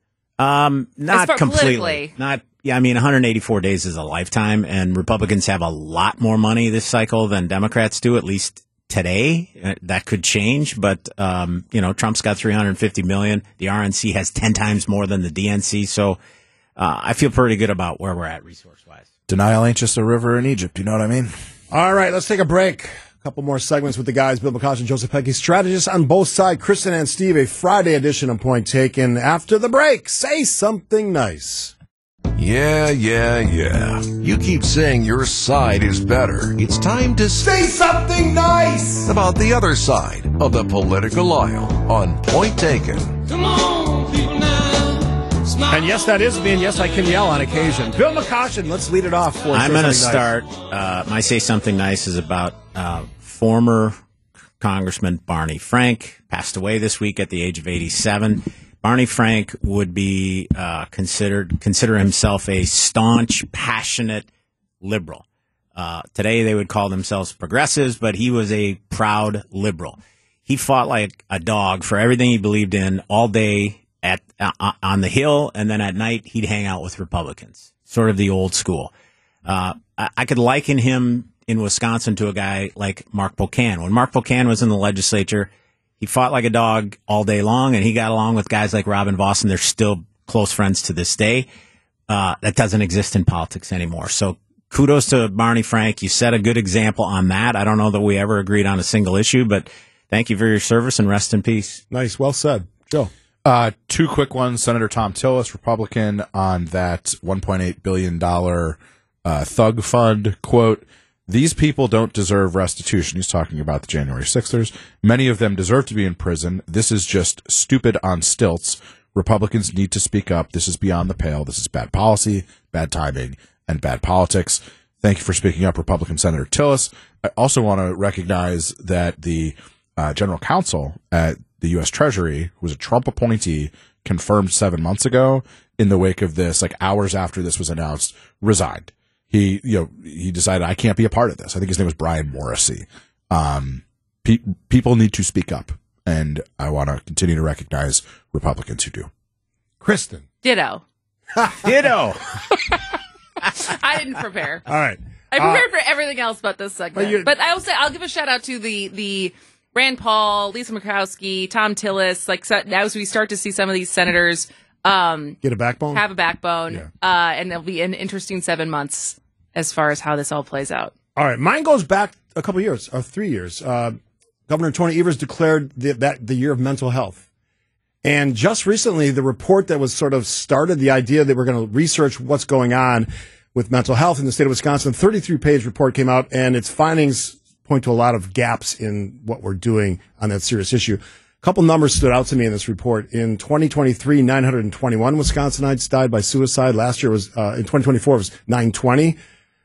Um, not far- completely. politically. Not. Yeah, I mean, one hundred eighty-four days is a lifetime, and Republicans have a lot more money this cycle than Democrats do, at least today. Uh, That could change, but um, you know, Trump's got three hundred fifty million. The R N C has ten times more than the D N C. So uh, I feel pretty good about where we're at resource-wise. Denial ain't just a river in Egypt. You know what I mean? All right, let's take a break. A couple more segments with the guys, Bill McCoshen, Joseph Peggy, strategists on both sides, Kristen and Steve, a Friday edition of Point Taken. After the break, say something nice. Yeah, yeah, yeah. You keep saying your side is better. It's time to say something nice! about the other side of the political aisle on Point Taken. Come on, people now. Smile. And yes, that is me, and yes, I can yell on occasion. Bill McCoshen, let's lead it off for I'm Say going to Something Nice. start. Uh, my Say Something Nice is about uh, former Congressman Barney Frank, passed away this week at the age of eighty-seven. Barney Frank would be uh, considered consider himself a staunch, passionate liberal. Uh, today they would call themselves progressives, but he was a proud liberal. He fought like a dog for everything he believed in all day at uh, on the Hill, and then at night he'd hang out with Republicans, sort of the old school. Uh, I, I could liken him in Wisconsin to a guy like Mark Pocan. When Mark Pocan was in the legislature, he fought like a dog all day long, and he got along with guys like Robin Voss, and they're still close friends to this day. Uh, that doesn't exist in politics anymore. So kudos to Barney Frank. You set a good example on that. I don't know that we ever agreed on a single issue, but thank you for your service, and rest in peace. Nice, well said. Joe. Uh, two quick ones. Senator Tom Tillis, Republican, on that one point eight billion dollars uh, thug fund. Quote, these people don't deserve restitution. He's talking about the January sixers. Many of them deserve to be in prison. This is just stupid on stilts. Republicans need to speak up. This is beyond the pale. This is bad policy, bad timing, and bad politics. Thank you for speaking up, Republican Senator Tillis. I also want to recognize that the uh, general counsel at the U S Treasury, who was a Trump appointee, confirmed seven months ago in the wake of this, like hours after this was announced, resigned. He, you know, he decided, I can't be a part of this. I think his name was Brian Morrissey. Um, pe- people need to speak up, and I want to continue to recognize Republicans who do. Kristen. Ditto. Ditto. I didn't prepare. All right. I prepared uh, for everything else but this segment. But, but I'll say I'll give a shout out to the the Rand Paul, Lisa Murkowski, Tom Tillis. Like so, as we start to see some of these senators um, get a backbone, have a backbone, yeah. uh, and it'll be an interesting seven months as far as how this all plays out. All right, mine goes back a couple years, or three years. Uh, Governor Tony Evers declared the, that the year of mental health. And just recently, the report that was sort of started the idea that we're going to research what's going on with mental health in the state of Wisconsin, thirty-three page report came out, and its findings point to a lot of gaps in what we're doing on that serious issue. A couple numbers stood out to me in this report. In twenty twenty-three, nine hundred twenty-one Wisconsinites died by suicide. Last year was, uh, in twenty twenty-four, it was nine twenty.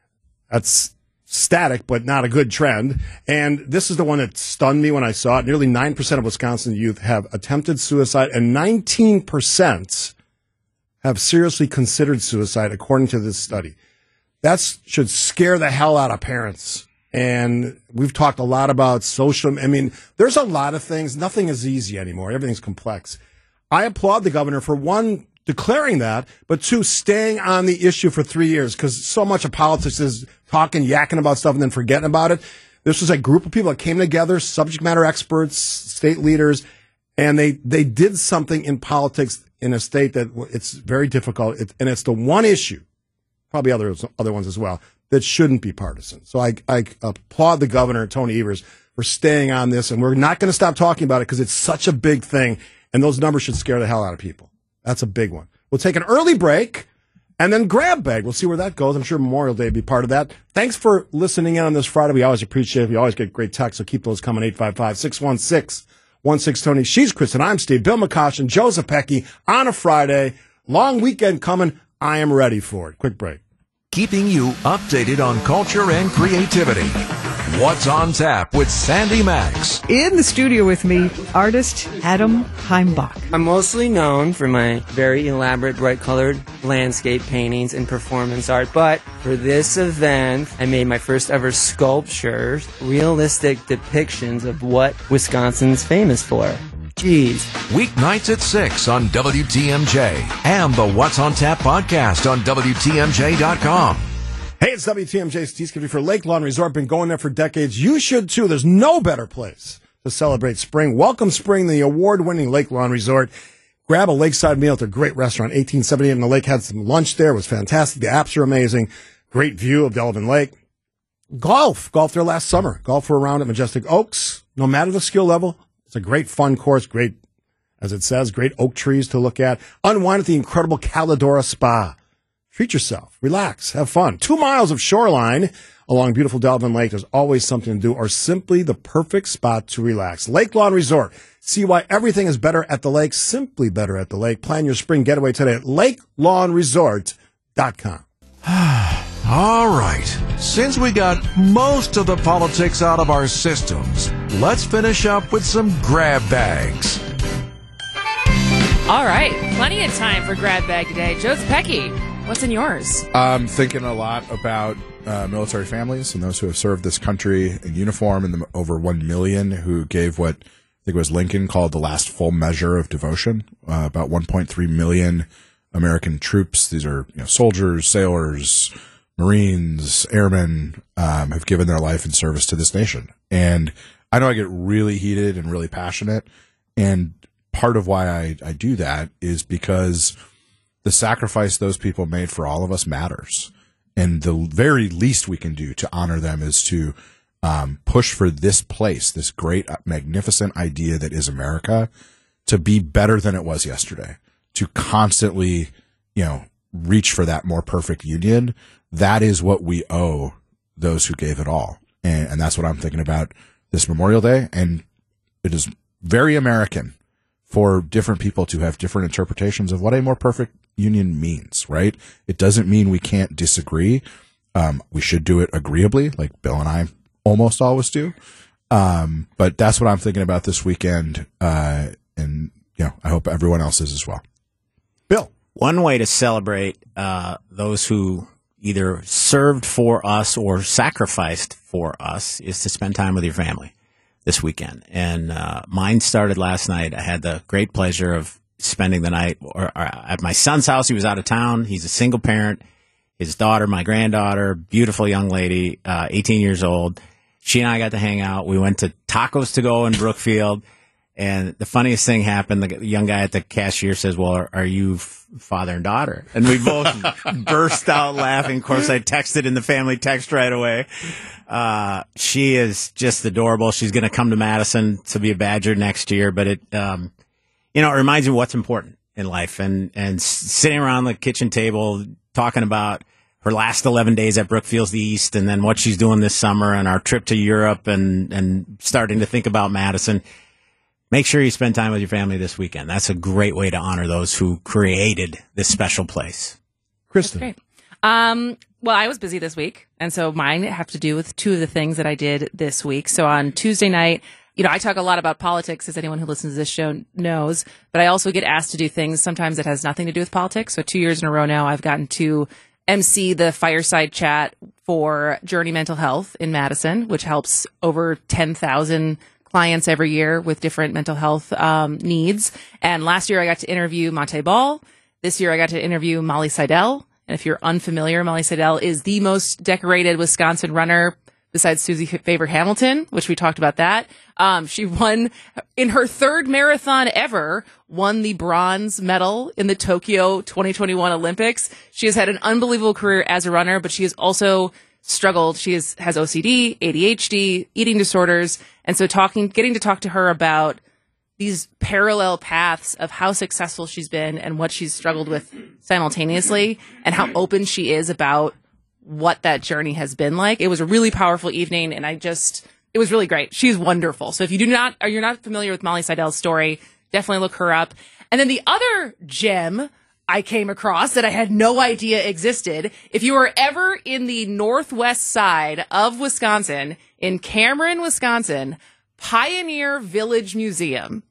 That's static, but not a good trend. And this is the one that stunned me when I saw it. Nearly nine percent of Wisconsin youth have attempted suicide, and nineteen percent have seriously considered suicide, according to this study. That should scare the hell out of parents. And we've talked a lot about social. I mean, there's a lot of things. Nothing is easy anymore. Everything's complex. I applaud the governor for, one, declaring that, but two, staying on the issue for three years, because so much of politics is talking, yakking about stuff, and then forgetting about it. This was a group of people that came together, subject matter experts, state leaders, and they, they did something in politics in a state that it's very difficult, it, and it's the one issue, probably other other ones as well, that shouldn't be partisan. So I, I applaud the governor, Tony Evers, for staying on this, and we're not going to stop talking about it because it's such a big thing, and those numbers should scare the hell out of people. That's a big one. We'll take an early break and then grab bag. We'll see where that goes. I'm sure Memorial Day will be part of that. Thanks for listening in on this Friday. We always appreciate it. We always get great texts, so keep those coming. eight five five, six one six, one six Tony. She's Kristen. I'm Steve. Bill McCoshen, Joe Zepecki on a Friday. Long weekend coming. I am ready for it. Quick break. Keeping you updated on culture and creativity. What's on Tap with Sandy Max. In the studio with me, artist Adam Heimbach. I'm mostly known for my very elaborate, bright-colored landscape paintings and performance art, but for this event, I made my first ever sculptures, realistic depictions of what Wisconsin's famous for. Jeez. Weeknights at six on W T M J and the What's on Tap podcast on W T M J dot com. Hey, it's W T M J Steve Skibby for Lake Lawn Resort. Been going there for decades. You should too. There's no better place to celebrate spring. Welcome spring, the award-winning Lake Lawn Resort. Grab a lakeside meal at their great restaurant, eighteen seventy-eight in the lake. Had some lunch there. It was fantastic. The apps are amazing. Great view of Delavan Lake. Golf. Golf there last summer. Golf for a round at Majestic Oaks. No matter the skill level, it's a great fun course. Great, as it says, great oak trees to look at. Unwind at the incredible Calidora Spa. Treat yourself, relax, have fun. Two miles of shoreline along beautiful Delavan Lake. There's always something to do, or simply the perfect spot to relax. Lake Lawn Resort. See why everything is better at the lake, simply better at the lake. Plan your spring getaway today at lake lawn resort dot com. All right. Since we got most of the politics out of our systems, let's finish up with some grab bags. All right, plenty of time for grab bag today. Joe Zepecki, what's in yours? I'm thinking a lot about uh, military families and those who have served this country in uniform, and the over one million who gave what I think was Lincoln called the last full measure of devotion. Uh, about one point three million American troops. These are you know, soldiers, sailors, Marines, airmen, um, have given their life in service to this nation. And I know I get really heated and really passionate. And part of why I, I do that is because the sacrifice those people made for all of us matters. And the very least we can do to honor them is to um, push for this place, this great, magnificent idea that is America, to be better than it was yesterday, to constantly, you know, reach for that more perfect union. That is what we owe those who gave it all. And, and that's what I'm thinking about this Memorial Day. And it is very American for different people to have different interpretations of what a more perfect union means, right? It doesn't mean we can't disagree. Um, we should do it agreeably, like Bill and I almost always do. Um, but that's what I'm thinking about this weekend. Uh, and, you know, I hope everyone else is as well. Bill. One way to celebrate uh, those who either served for us or sacrificed for us is to spend time with your family this weekend. And uh, mine started last night. I had the great pleasure of spending the night or, or at my son's house. He was out of town. He's a single parent. His daughter, my granddaughter, beautiful young lady, uh, eighteen years old. She and I got to hang out. We went to Tacos to Go in Brookfield. And the funniest thing happened. The young guy at the cashier says, well, are, are you f- father and daughter? And we both burst out laughing. Of course, I texted in the family text right away. Uh, she is just adorable. She's going to come to Madison to be a Badger next year. But it, um, you know, it reminds me of what's important in life. And, and s- sitting around the kitchen table talking about her last eleven days at Brookfield East and then what she's doing this summer and our trip to Europe and, and starting to think about Madison. Make sure you spend time with your family this weekend. That's a great way to honor those who created this special place. Kristen. That's great. Um, well, I was busy this week, and so mine have to do with two of the things that I did this week. So on Tuesday night, you know, I talk a lot about politics, as anyone who listens to this show knows, but I also get asked to do things sometimes that has nothing to do with politics. So two years in a row now, I've gotten to M C the fireside chat for Journey Mental Health in Madison, which helps over ten thousand clients every year with different mental health um, needs. And last year I got to interview Monte Ball. This year I got to interview Molly Seidel. And if you're unfamiliar, Molly Seidel is the most decorated Wisconsin runner besides Susie Favor Hamilton, which we talked about that. Um, she won in her third marathon ever, won the bronze medal in the Tokyo twenty twenty-one Olympics. She has had an unbelievable career as a runner, but she has also struggled. She is, has O C D, A D H D, eating disorders. And so talking, getting to talk to her about these parallel paths of how successful she's been and what she's struggled with simultaneously and how open she is about what that journey has been like. It was a really powerful evening and I just, it was really great. She's wonderful. So if you do not, or you're not familiar with Molly Seidel's story, definitely look her up. And then the other gem I came across that I had no idea existed. If you are ever in the northwest side of Wisconsin, in Cameron, Wisconsin, Pioneer Village Museum.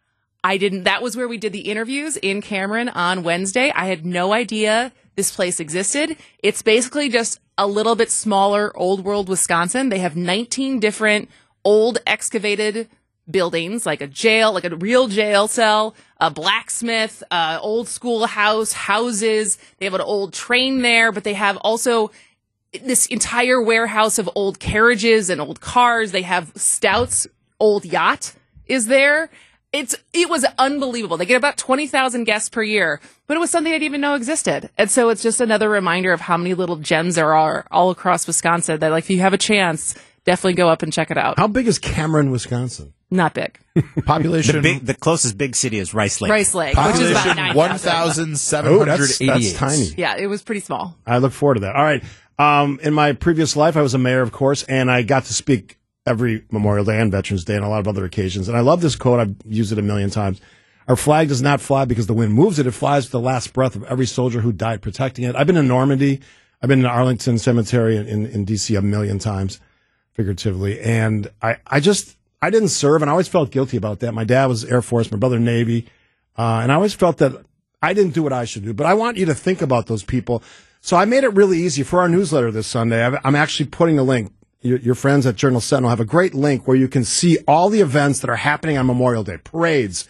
I didn't, that was where we did the interviews in Cameron on Wednesday. I had no idea this place existed. It's basically just a little bit smaller old world Wisconsin. They have nineteen different old excavated buildings, like a jail, like a real jail cell, a blacksmith, uh, old schoolhouse, houses. They have an old train there, but they have also this entire warehouse of old carriages and old cars. They have Stout's old yacht is there. It's, it was unbelievable. They get about twenty thousand guests per year, but it was something I didn't even know existed. And so it's just another reminder of how many little gems there are all across Wisconsin that, like, if you have a chance, definitely go up and check it out. How big is Cameron, Wisconsin? Not big. Population. The, big, the closest big city is Rice Lake. Rice Lake, which is about nine one thousand seven Oh, hundred that's, eighty-eight. that's tiny. Yeah, it was pretty small. I look forward to that. All right. Um, in my previous life, I was a mayor, of course, and I got to speak every Memorial Day and Veterans Day and a lot of other occasions. And I love this quote. I've used it a million times. Our flag does not fly because the wind moves it. It flies with the last breath of every soldier who died protecting it. I've been in Normandy. I've been in Arlington Cemetery in, in, in D C a million times, figuratively. And I, I just, I didn't serve, and I always felt guilty about that. My dad was Air Force, my brother Navy. Uh, and I always felt that I didn't do what I should do. But I want you to think about those people. So I made it really easy for our newsletter this Sunday. I've, I'm actually putting a link. Your, your friends at Journal Sentinel have a great link where you can see all the events that are happening on Memorial Day, parades,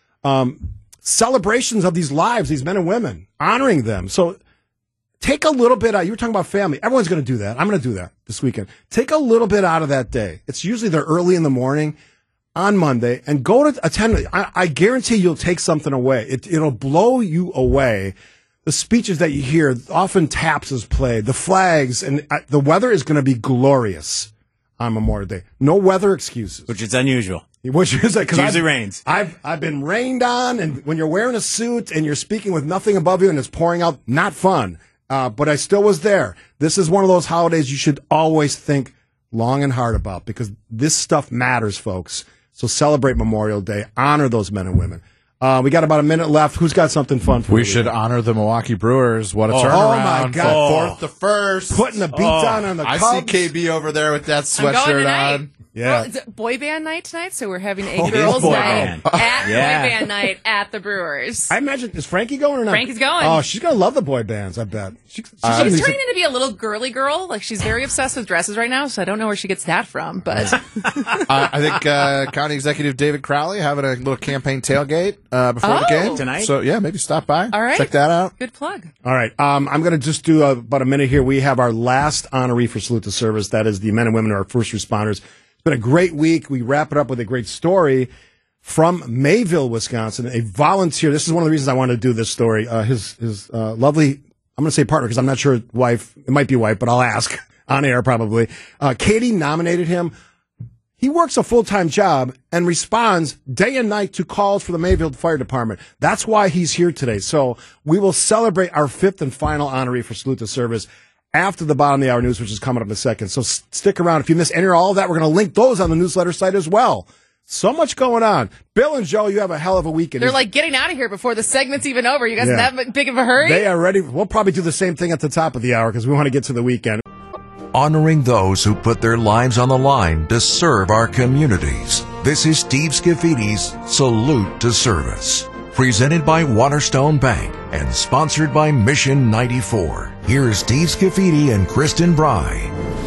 um, celebrations of these lives, these men and women, honoring them. So take a little bit out. You were talking about family. Everyone's going to do that. I'm going to do that this weekend. Take a little bit out of that day. It's usually they're early in the morning on Monday and go to attend. I, I guarantee you'll take something away. It, it'll blow you away. The speeches that you hear, often taps is played, the flags, and uh, the weather is going to be glorious on Memorial Day. No weather excuses. Which is unusual. Which is like, 'cause It usually I've, rains. I've, I've been rained on, and when you're wearing a suit and you're speaking with nothing above you and it's pouring out, not fun. Uh, but I still was there. This is one of those holidays you should always think long and hard about because this stuff matters, folks. So celebrate Memorial Day. Honor those men and women. Uh, we got about a minute left. Who's got something fun for We you? should honor the Milwaukee Brewers. What a Oh, turnaround. oh my God. From fourth to first. Putting the beat down on the I Cubs. see K B over there with that I'm going sweatshirt tonight. on. Yeah. Well, it's a boy band night tonight, so we're having a Oh, girls' boy night band. at Yeah. boy band night at the Brewers. I imagine, is Frankie going or not? Frankie's going. Oh, she's going to love the boy bands, I bet. She, she's Uh, gonna She's be- turning into be a little girly girl. Like, she's very obsessed with dresses right now, so I don't know where she gets that from. But uh, I think uh, County Executive David Crowley having a little campaign tailgate uh, before the Oh. game Tonight? So yeah, maybe stop by. All right. check that out. good plug. All right. Um, I'm going to just do uh about a minute here. We have our last honoree for Salute to Service. That is the men and women who are first responders. It's been a great week. We wrap it up with a great story from Mayville, Wisconsin. A volunteer. This is one of the reasons I wanted to do this story. Uh, his his uh, lovely, I'm going to say partner because I'm not sure wife. It might be wife, but I'll ask on air probably. Uh, Katie nominated him. He works a full-time job and responds day and night to calls for the Mayville Fire Department. That's why he's here today. So we will celebrate our fifth and final honoree for Salute to Service after the bottom of the hour news, which is coming up in a second. So s- stick around. If you miss any or all of that, we're going to link those on the newsletter site as well. So much going on. Bill and Joe, you have a hell of a weekend. They're like getting out of here before the segment's even over. You guys Yeah. in that big of a hurry? They are ready. We'll probably do the same thing at the top of the hour because we want to get to the weekend. Honoring those who put their lives on the line to serve our communities. This is Steve Scaffidi's Salute to Service. Presented by Waterstone Bank and sponsored by Mission ninety-four. Here's Steve Scaffidi and Kristen Bry.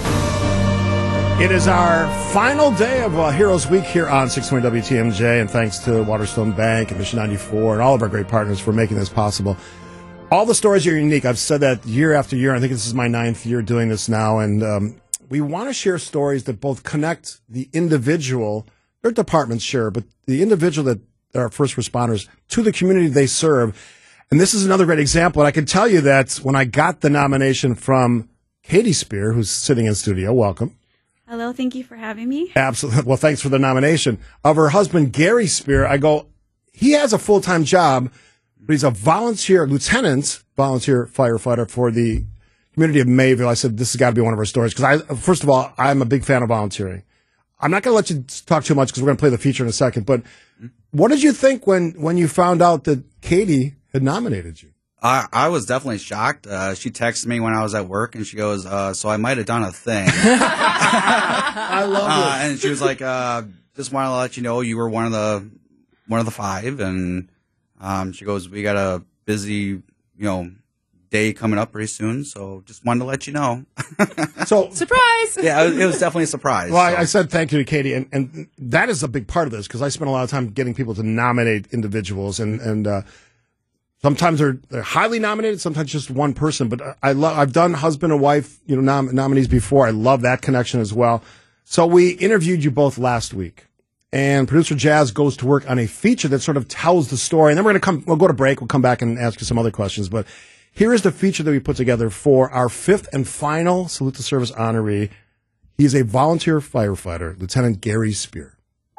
It is our final day of uh, Heroes Week here on six twenty W T M J, and thanks to Waterstone Bank and Mission ninety-four and all of our great partners for making this possible. All the stories are unique. I've said that year after year. I think this is my ninth year doing this now, and um, we want to share stories that both connect the individual, their departments, sure, but the individual that are first responders to the community they serve. And this is another great example. And I can tell you that when I got the nomination from Katie Spear, who's sitting in studio, welcome. Hello, thank you for having me. Absolutely. Well, thanks for the nomination. Of her husband, Gary Spear, I go, he has a full-time job, but he's a volunteer, lieutenant, volunteer firefighter for the community of Mayville. I said, this has got to be one of our stories. Because, I, first of all, I'm a big fan of volunteering. I'm not going to let you talk too much because we're going to play the feature in a second. But what did you think when, when you found out that Katie had nominated you? I, I was definitely shocked. Uh, she texted me when I was at work, and she goes, uh, so I might have done a thing. I love uh, it. and she was like, uh, just want to let you know you were one of the one of the five. And um, she goes, we got a busy, you know, day coming up pretty soon, so just wanted to let you know. So surprise! Yeah, it was, it was definitely a surprise. Well, so. I, I said thank you to Katie, and, and that is a big part of this because I spend a lot of time getting people to nominate individuals, and and uh, sometimes they're they're highly nominated, sometimes just one person. But I love I've done husband and wife you know nom- nominees before. I love that connection as well. So we interviewed you both last week, and producer Jazz goes to work on a feature that sort of tells the story. And then we're gonna come. We'll go to break. We'll come back and ask you some other questions, but. Here is the feature that we put together for our fifth and final Salute to Service honoree. He is a volunteer firefighter, Lieutenant Gary Spear.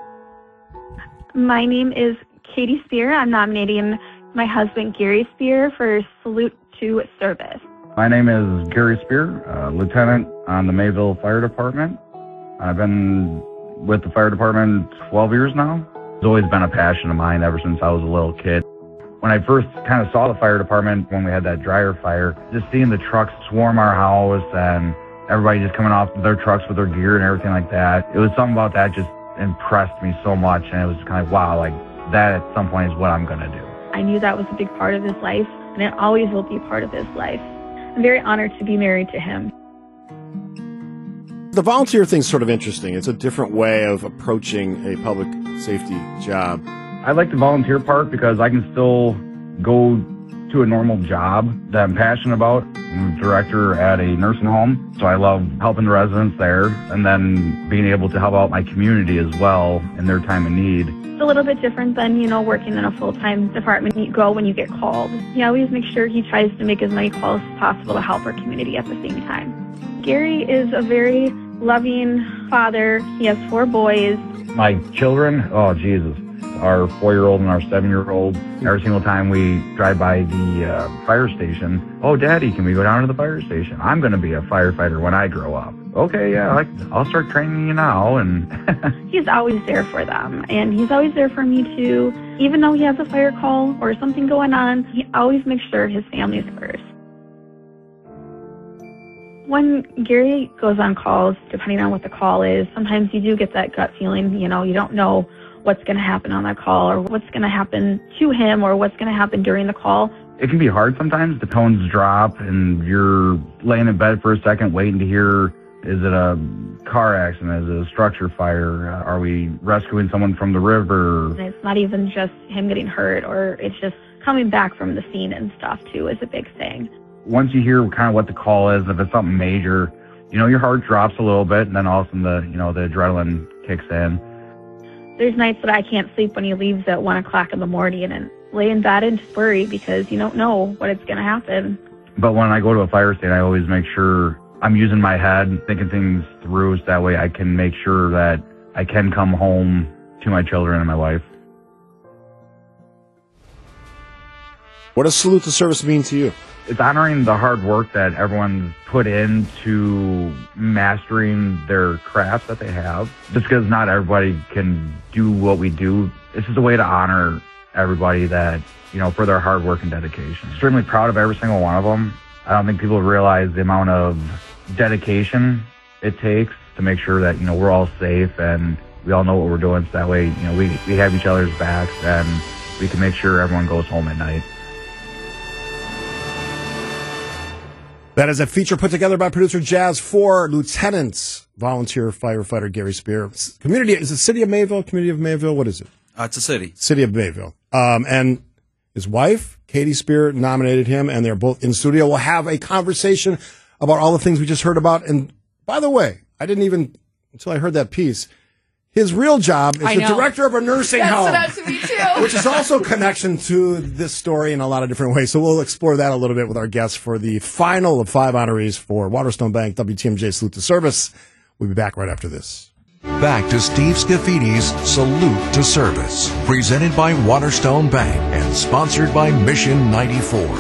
My name is Katie Spear. I'm nominating my husband, Gary Spear, for Salute to Service. My name is Gary Spear, uh, Lieutenant on the Mayville Fire Department. I've been with the fire department twelve years now. It's always been a passion of mine ever since I was a little kid. When I first kind of saw the fire department, when we had that dryer fire, just seeing the trucks swarm our house and everybody just coming off their trucks with their gear and everything like that, it was something about that just impressed me so much. And it was kind of, wow, like that at some point is what I'm going to do. I knew that was a big part of his life, and it always will be a part of his life. I'm very honored to be married to him. The volunteer thing's sort of interesting. It's a different way of approaching a public safety job. I like the volunteer part because I can still go to a normal job that I'm passionate about. I'm a director at a nursing home, so I love helping the residents there and then being able to help out my community as well in their time of need. It's a little bit different than, you know, working in a full-time department. You go when you get called. He always makes sure he tries to make as many calls as possible to help our community at the same time. Gary is a very loving father. He has four boys. My children, oh, Jesus. Our four-year-old and our seven-year-old, every single time we drive by the uh, fire station, oh, Daddy, can we go down to the fire station? I'm going to be a firefighter when I grow up. okay, yeah, like I'll start training you now. And He's always there for them, and he's always there for me too. Even though he has a fire call or something going on, he always makes sure his family's first. When Gary goes on calls, depending on what the call is, sometimes you do get that gut feeling, you know, you don't know what's going to happen on that call or what's going to happen to him or what's going to happen during the call. it can be hard sometimes. The tones drop and you're laying in bed for a second waiting to hear, is it a car accident? Is it a structure fire? Uh, are we rescuing someone from the river? And it's not even just him getting hurt, or it's just coming back from the scene and stuff too is a big thing. Once you hear kind of what the call is, if it's something major, you know, your heart drops a little bit, and then all of a sudden the, you know, the adrenaline kicks in. There's nights that I can't sleep when he leaves at one o'clock in the morning and lay in bed and just worry because you don't know what it's going to happen. But when I go to a fire station, I always make sure I'm using my head, thinking things through, so that way I can make sure that I can come home to my children and my wife. What does salute to service mean to you? It's honoring the hard work that everyone's put into mastering their craft that they have. Just because not everybody can do what we do, it's just a way to honor everybody that, you know, for their hard work and dedication. Extremely proud of every single one of them. I don't think people realize the amount of dedication it takes to make sure that, you know, we're all safe and we all know what we're doing, so that way, you know, we, we have each other's backs and we can make sure everyone goes home at night. That is a feature put together by producer Jazz for Lieutenant volunteer firefighter Gary Spear. Community, is it City of Mayville? Community of Mayville? What is it? Uh, it's a city. City of Mayville. Um, and his wife, Katie Spear, nominated him, and they're both in studio. We'll have a conversation about all the things we just heard about. And by the way, I didn't even, until I heard that piece, his real job is I the know. director of a nursing That's home. what to me too. Which is also a connection to this story in a lot of different ways. So we'll explore that a little bit with our guests for the final of five honorees for Waterstone Bank W T M J Salute to Service. We'll be back right after this. Back to Steve Scaffidi's Salute to Service, presented by Waterstone Bank and sponsored by Mission ninety-four.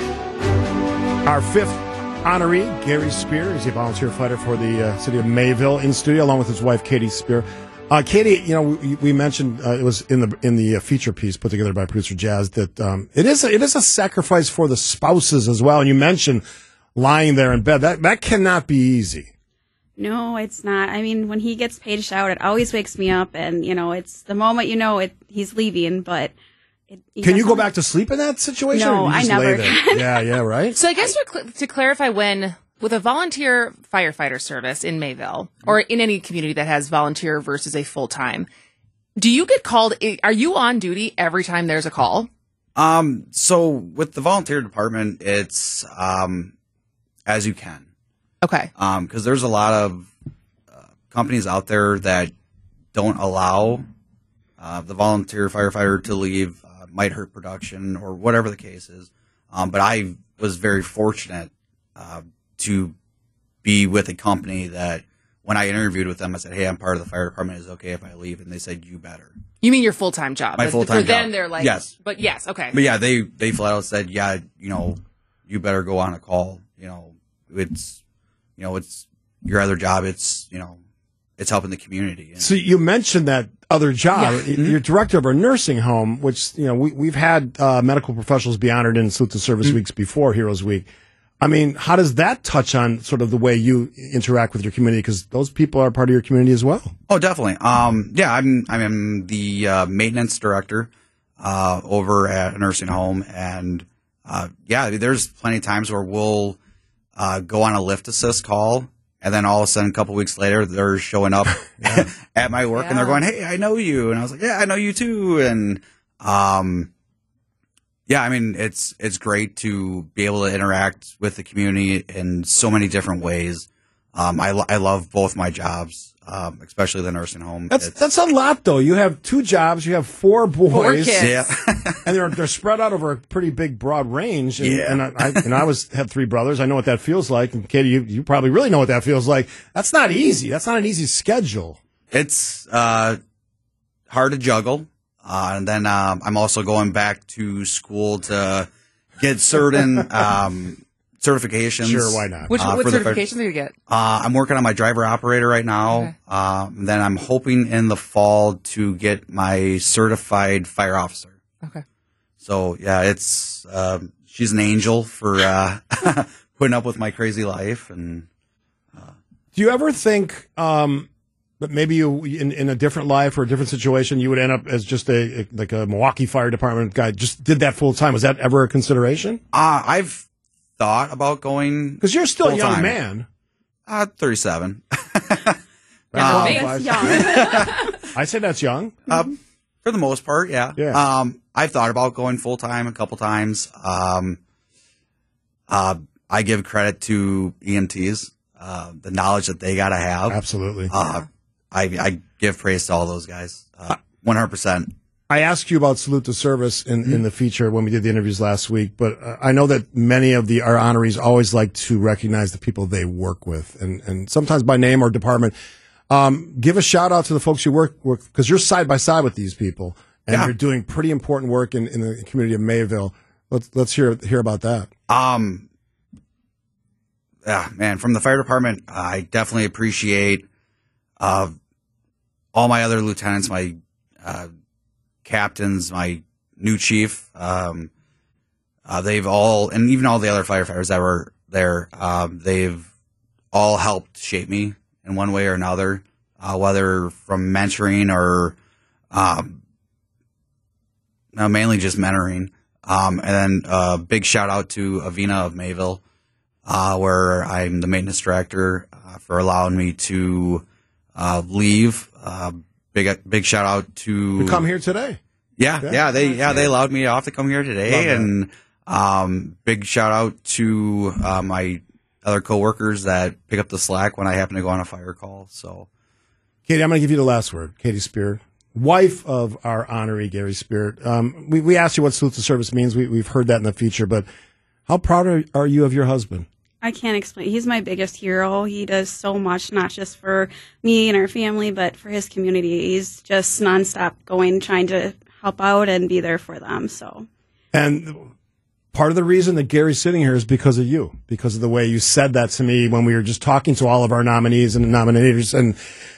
Our fifth honoree, Gary Spear, is a volunteer fighter for the uh, City of Mayville in studio, along with his wife, Katie Spear. Uh, Katie, you know, we, we mentioned uh, it was in the in the uh, feature piece put together by producer Jazz that um, it is a, it is a sacrifice for the spouses as well. And you mentioned lying there in bed. That that cannot be easy. No, it's not. I mean, when he gets paid out, it always wakes me up, and you know, it's the moment you know it he's leaving. But it, can you go back to sleep in that situation? No, or you I just never lay there? can. Yeah, yeah, right. So I guess to, cl- to clarify, when with a volunteer firefighter service in Mayville or in any community that has volunteer versus a full time, do you get called? Are you on duty every time there's a call? Um, so with the volunteer department, it's um, as you can. Okay. Um, because there's a lot of uh, companies out there that don't allow uh, the volunteer firefighter to leave, uh, might hurt production or whatever the case is. Um, but I was very fortunate uh, to be with a company that when I interviewed with them, I said, hey, I'm part of the fire department. Is it okay if I leave? And they said, you better. You mean your full time job? My But full-time For them, job. they're like, Yes. But yes, okay. But yeah, they, they flat out said, yeah, you know, you better go on a call. You know, it's, you know, it's your other job. It's, you know, it's helping the community. And So you mentioned that other job. Yeah. Mm-hmm. You're director of a nursing home, which, you know, we, we've had uh, medical professionals be honored in Salute to Service Mm-hmm. weeks before Heroes Week. I mean, how does that touch on sort of the way you interact with your community? Because those people are part of your community as well. Oh, definitely. Um, yeah, I'm I'm the uh, maintenance director uh, over at a nursing home, and uh, yeah, there's plenty of times where we'll uh, go on a lift assist call, and then all of a sudden, a couple weeks later, they're showing up at my work, and they're going, "Hey, I know you," and I was like, "Yeah, I know you too," and um. Yeah, I mean, it's it's great to be able to interact with the community in so many different ways. Um, I, lo- I love both my jobs, um, especially the nursing home. That's It's- that's a lot, though. You have two jobs. You have four boys. Four kids. Yeah. and they're they're spread out over a pretty big, broad range. And, Yeah. and I, I and I was had three brothers. I know what that feels like. And Katie, you, you probably really know what that feels like. That's not easy. That's not an easy schedule. It's uh, hard to juggle. Uh, and then um, I'm also going back to school to get certain um, certifications. Sure, why not? Which uh, what for the fire- certifications do you get? Uh, I'm working on my driver operator right now. Okay. Um, then I'm hoping in the fall to get my certified fire officer. Okay. So yeah, it's um, she's an angel for uh, putting up with my crazy life. And Do you ever think um, that maybe you, in, in a different life or a different situation, you would end up as just a, a like a Milwaukee Fire Department guy, just did that full time? Was that ever a consideration? uh, I've thought about going Because you're still a young full-time. man. Uh, thirty-seven. Yeah, Um, me. It's young. I say that's young. Uh, for the most part, yeah. Yeah. Um, I've thought about going full time a couple times. Um, uh, I give credit to E M Ts, uh, the knowledge that they got to have. Absolutely. Uh, I, I give praise to all those guys. Uh, one hundred percent. I asked you about Salute to Service in, Mm-hmm. in the feature when we did the interviews last week, but uh, I know that many of the our honorees always like to recognize the people they work with, and, and sometimes by name or department. Um, give a shout out to the folks you work with, because you're side by side with these people, and Yeah. you're doing pretty important work in, in the community of Mayville. Let's let's hear hear about that. Um, yeah, man, from the fire department, I definitely appreciate uh, all my other lieutenants, my uh, captains, my new chief. Um, uh, they've all, and even all the other firefighters that were there, um, they've all helped shape me in one way or another, uh, whether from mentoring or um, no, mainly just mentoring. Um, and then uh, big shout out to Avina of Mayville, uh, where I'm the maintenance director, uh, for allowing me to uh, leave. Uh, big big shout out to You come here today. Yeah, Yeah. yeah, they yeah they allowed me off to come here Love today, that. and um, big shout out to uh, my other coworkers that pick up the slack when I happen to go on a fire call. So, Katie, I'm going to give you the last word. Katie Spear, wife of our honoree, Gary Spear. Um, we, we asked you what Salute to Service means. We, we've heard that in the feature, but how proud are, are you of your husband? I can't explain. He's my biggest hero. He does so much, not just for me and our family, but for his community. He's just nonstop going, trying to help out and be there for them. So, And part of the reason that Gary's sitting here is because of you, because of the way you said that to me when we were just talking to all of our nominees and nominators. And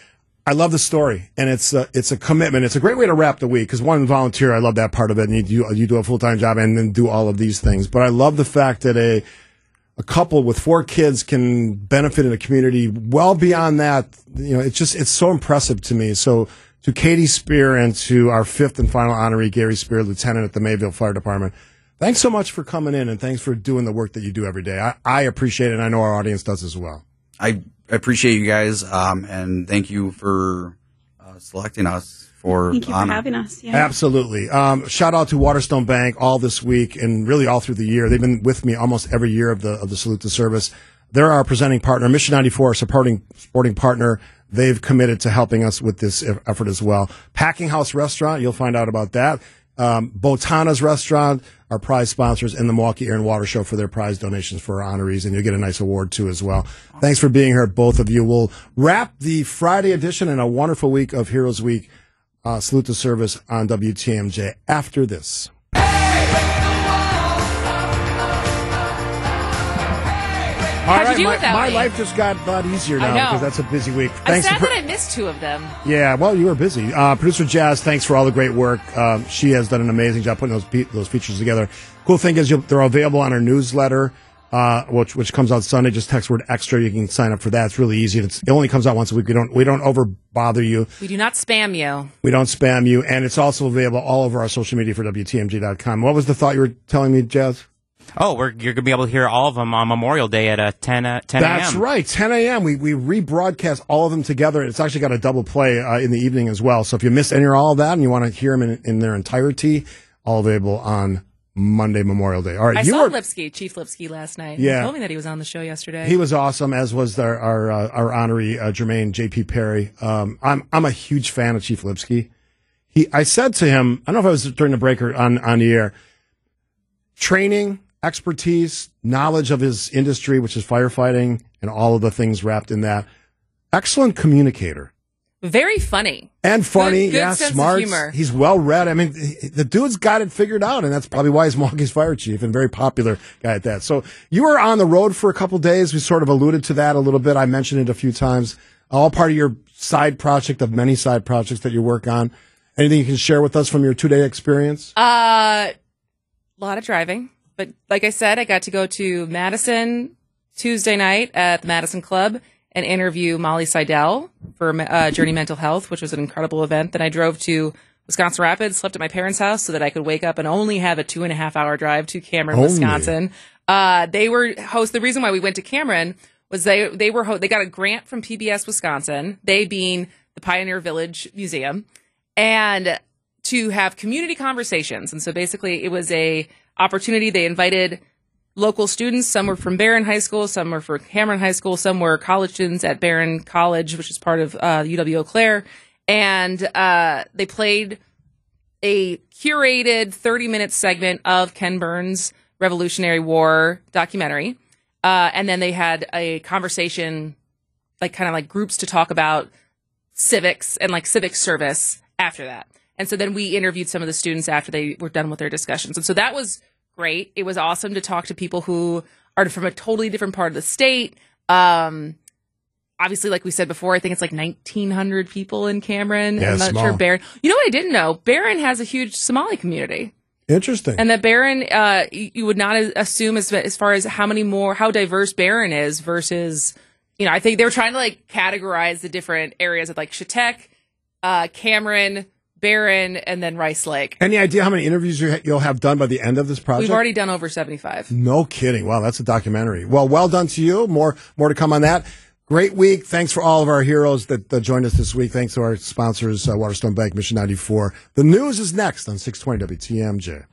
I love the story, and it's a, it's a commitment. It's a great way to wrap the week, because one, volunteer, I love that part of it, and you do, you do a full-time job and then do all of these things. But I love the fact that a a couple with four kids can benefit in a community well beyond that. You know, it's just, it's so impressive to me. So to Katie Spear and to our fifth and final honoree, Gary Spear, lieutenant at the Mayville Fire Department, thanks so much for coming in, and thanks for doing the work that you do every day. I, I appreciate it, and I know our audience does as well. I appreciate you guys, um, and thank you for uh, selecting us for thank you honor. for having us. Yeah. Absolutely. Um, shout out to Waterstone Bank all this week and really all through the year. They've been with me almost every year of the of the Salute to Service. They're our presenting partner. Mission ninety-four, our supporting supporting partner. They've committed to helping us with this effort as well. Packing House Restaurant, you'll find out about that. Um, Botana's Restaurant, our prize sponsors, and the Milwaukee Air and Water Show for their prize donations for our honorees, and you'll get a nice award too as well. Thanks for being here, both of you. We'll wrap the Friday edition and a wonderful week of Heroes Week. Uh, Salute to Service on W T M J after this. All How'd you right, do my, without my me? life just got a lot easier I now know. because that's a busy week. I'm Thanks sad to that I missed two of them. yeah, well, you were busy. Uh, Producer Jazz, thanks for all the great work. Um, she has done an amazing job putting those pe- those features together. Cool thing is you'll, they're available on our newsletter, uh, which which comes out Sunday. Just text word extra. You can sign up for that. It's really easy. It's, it only comes out once a week. We don't we don't over bother you. We do not spam you. We don't spam you, and it's also available all over our social media for W T M G dot com. What was the thought you were telling me, Jazz? Oh, we're, you're going to be able to hear all of them on Memorial Day at uh, ten a.m. That's right, ten a.m. We we rebroadcast all of them together. It's actually got a double play uh, in the evening as well. So if you missed any or all of that and you want to hear them in, in their entirety, all available on Monday, Memorial Day. All right, I you saw were, Lipsky, Chief Lipsky, last night. Yeah. He told me that he was on the show yesterday. he was awesome, as was our our, uh, our honoree uh, Jermaine J P Perry. Um, I'm I'm a huge fan of Chief Lipsky. He I said to him, I don't know if I was during the break or on on the air. Training, expertise, knowledge of his industry, which is firefighting, and all of the things wrapped in that. Excellent communicator. Very funny. And funny, Good- good yeah, sense of smart. humor. He's well read. I mean, he- the dude's got it figured out, and that's probably why he's Milwaukee's fire chief and very popular guy at that. So you were on the road for a couple days. We sort of alluded to that a little bit. I mentioned it a few times. All part of your side project of many side projects that you work on. Anything you can share with us from your two day experience? Uh, a lot of driving. But like I said, I got to go to Madison Tuesday night at the Madison Club and interview Molly Seidel for uh, Journey Mental Health, which was an incredible event. Then I drove to Wisconsin Rapids, slept at my parents' house so that I could wake up and only have a two and a half hour drive to Cameron, Only. Wisconsin. Uh, they were host. The reason why we went to Cameron was they they were ho- they got a grant from P B S Wisconsin, they being the Pioneer Village Museum, and to have community conversations. And so basically, it was a opportunity. They invited local students. Some were from Barron High School, some were from Cameron High School, some were college students at Barron College, which is part of uh, U W Eau Claire. And uh, they played a curated thirty minute segment of Ken Burns' Revolutionary War documentary. Uh, and then they had a conversation, like kind of like groups to talk about civics and like civic service after that. And so then we interviewed some of the students after they were done with their discussions. And so that was great. It was awesome to talk to people who are from a totally different part of the state. Um, obviously, like we said before, I think it's like nineteen hundred people in Cameron. Yeah, I'm not small. sure Barron. You know what I didn't know? Barron has a huge Somali community. Interesting. And that Barron, uh, you, you would not assume as, as far as how many more, how diverse Barron is versus, you know, I think they were trying to like categorize the different areas of like Chautauqua, uh, Cameron, Barron, and then Rice Lake. Any idea how many interviews you ha- you'll have done by the end of this project? We've already done over seventy-five. No kidding. Wow, that's a documentary. Well, well done to you. More more to come on that. Great week. Thanks for all of our heroes that uh, joined us this week. Thanks to our sponsors, uh, Waterstone Bank, Mission ninety-four. The news is next on six twenty W T M J.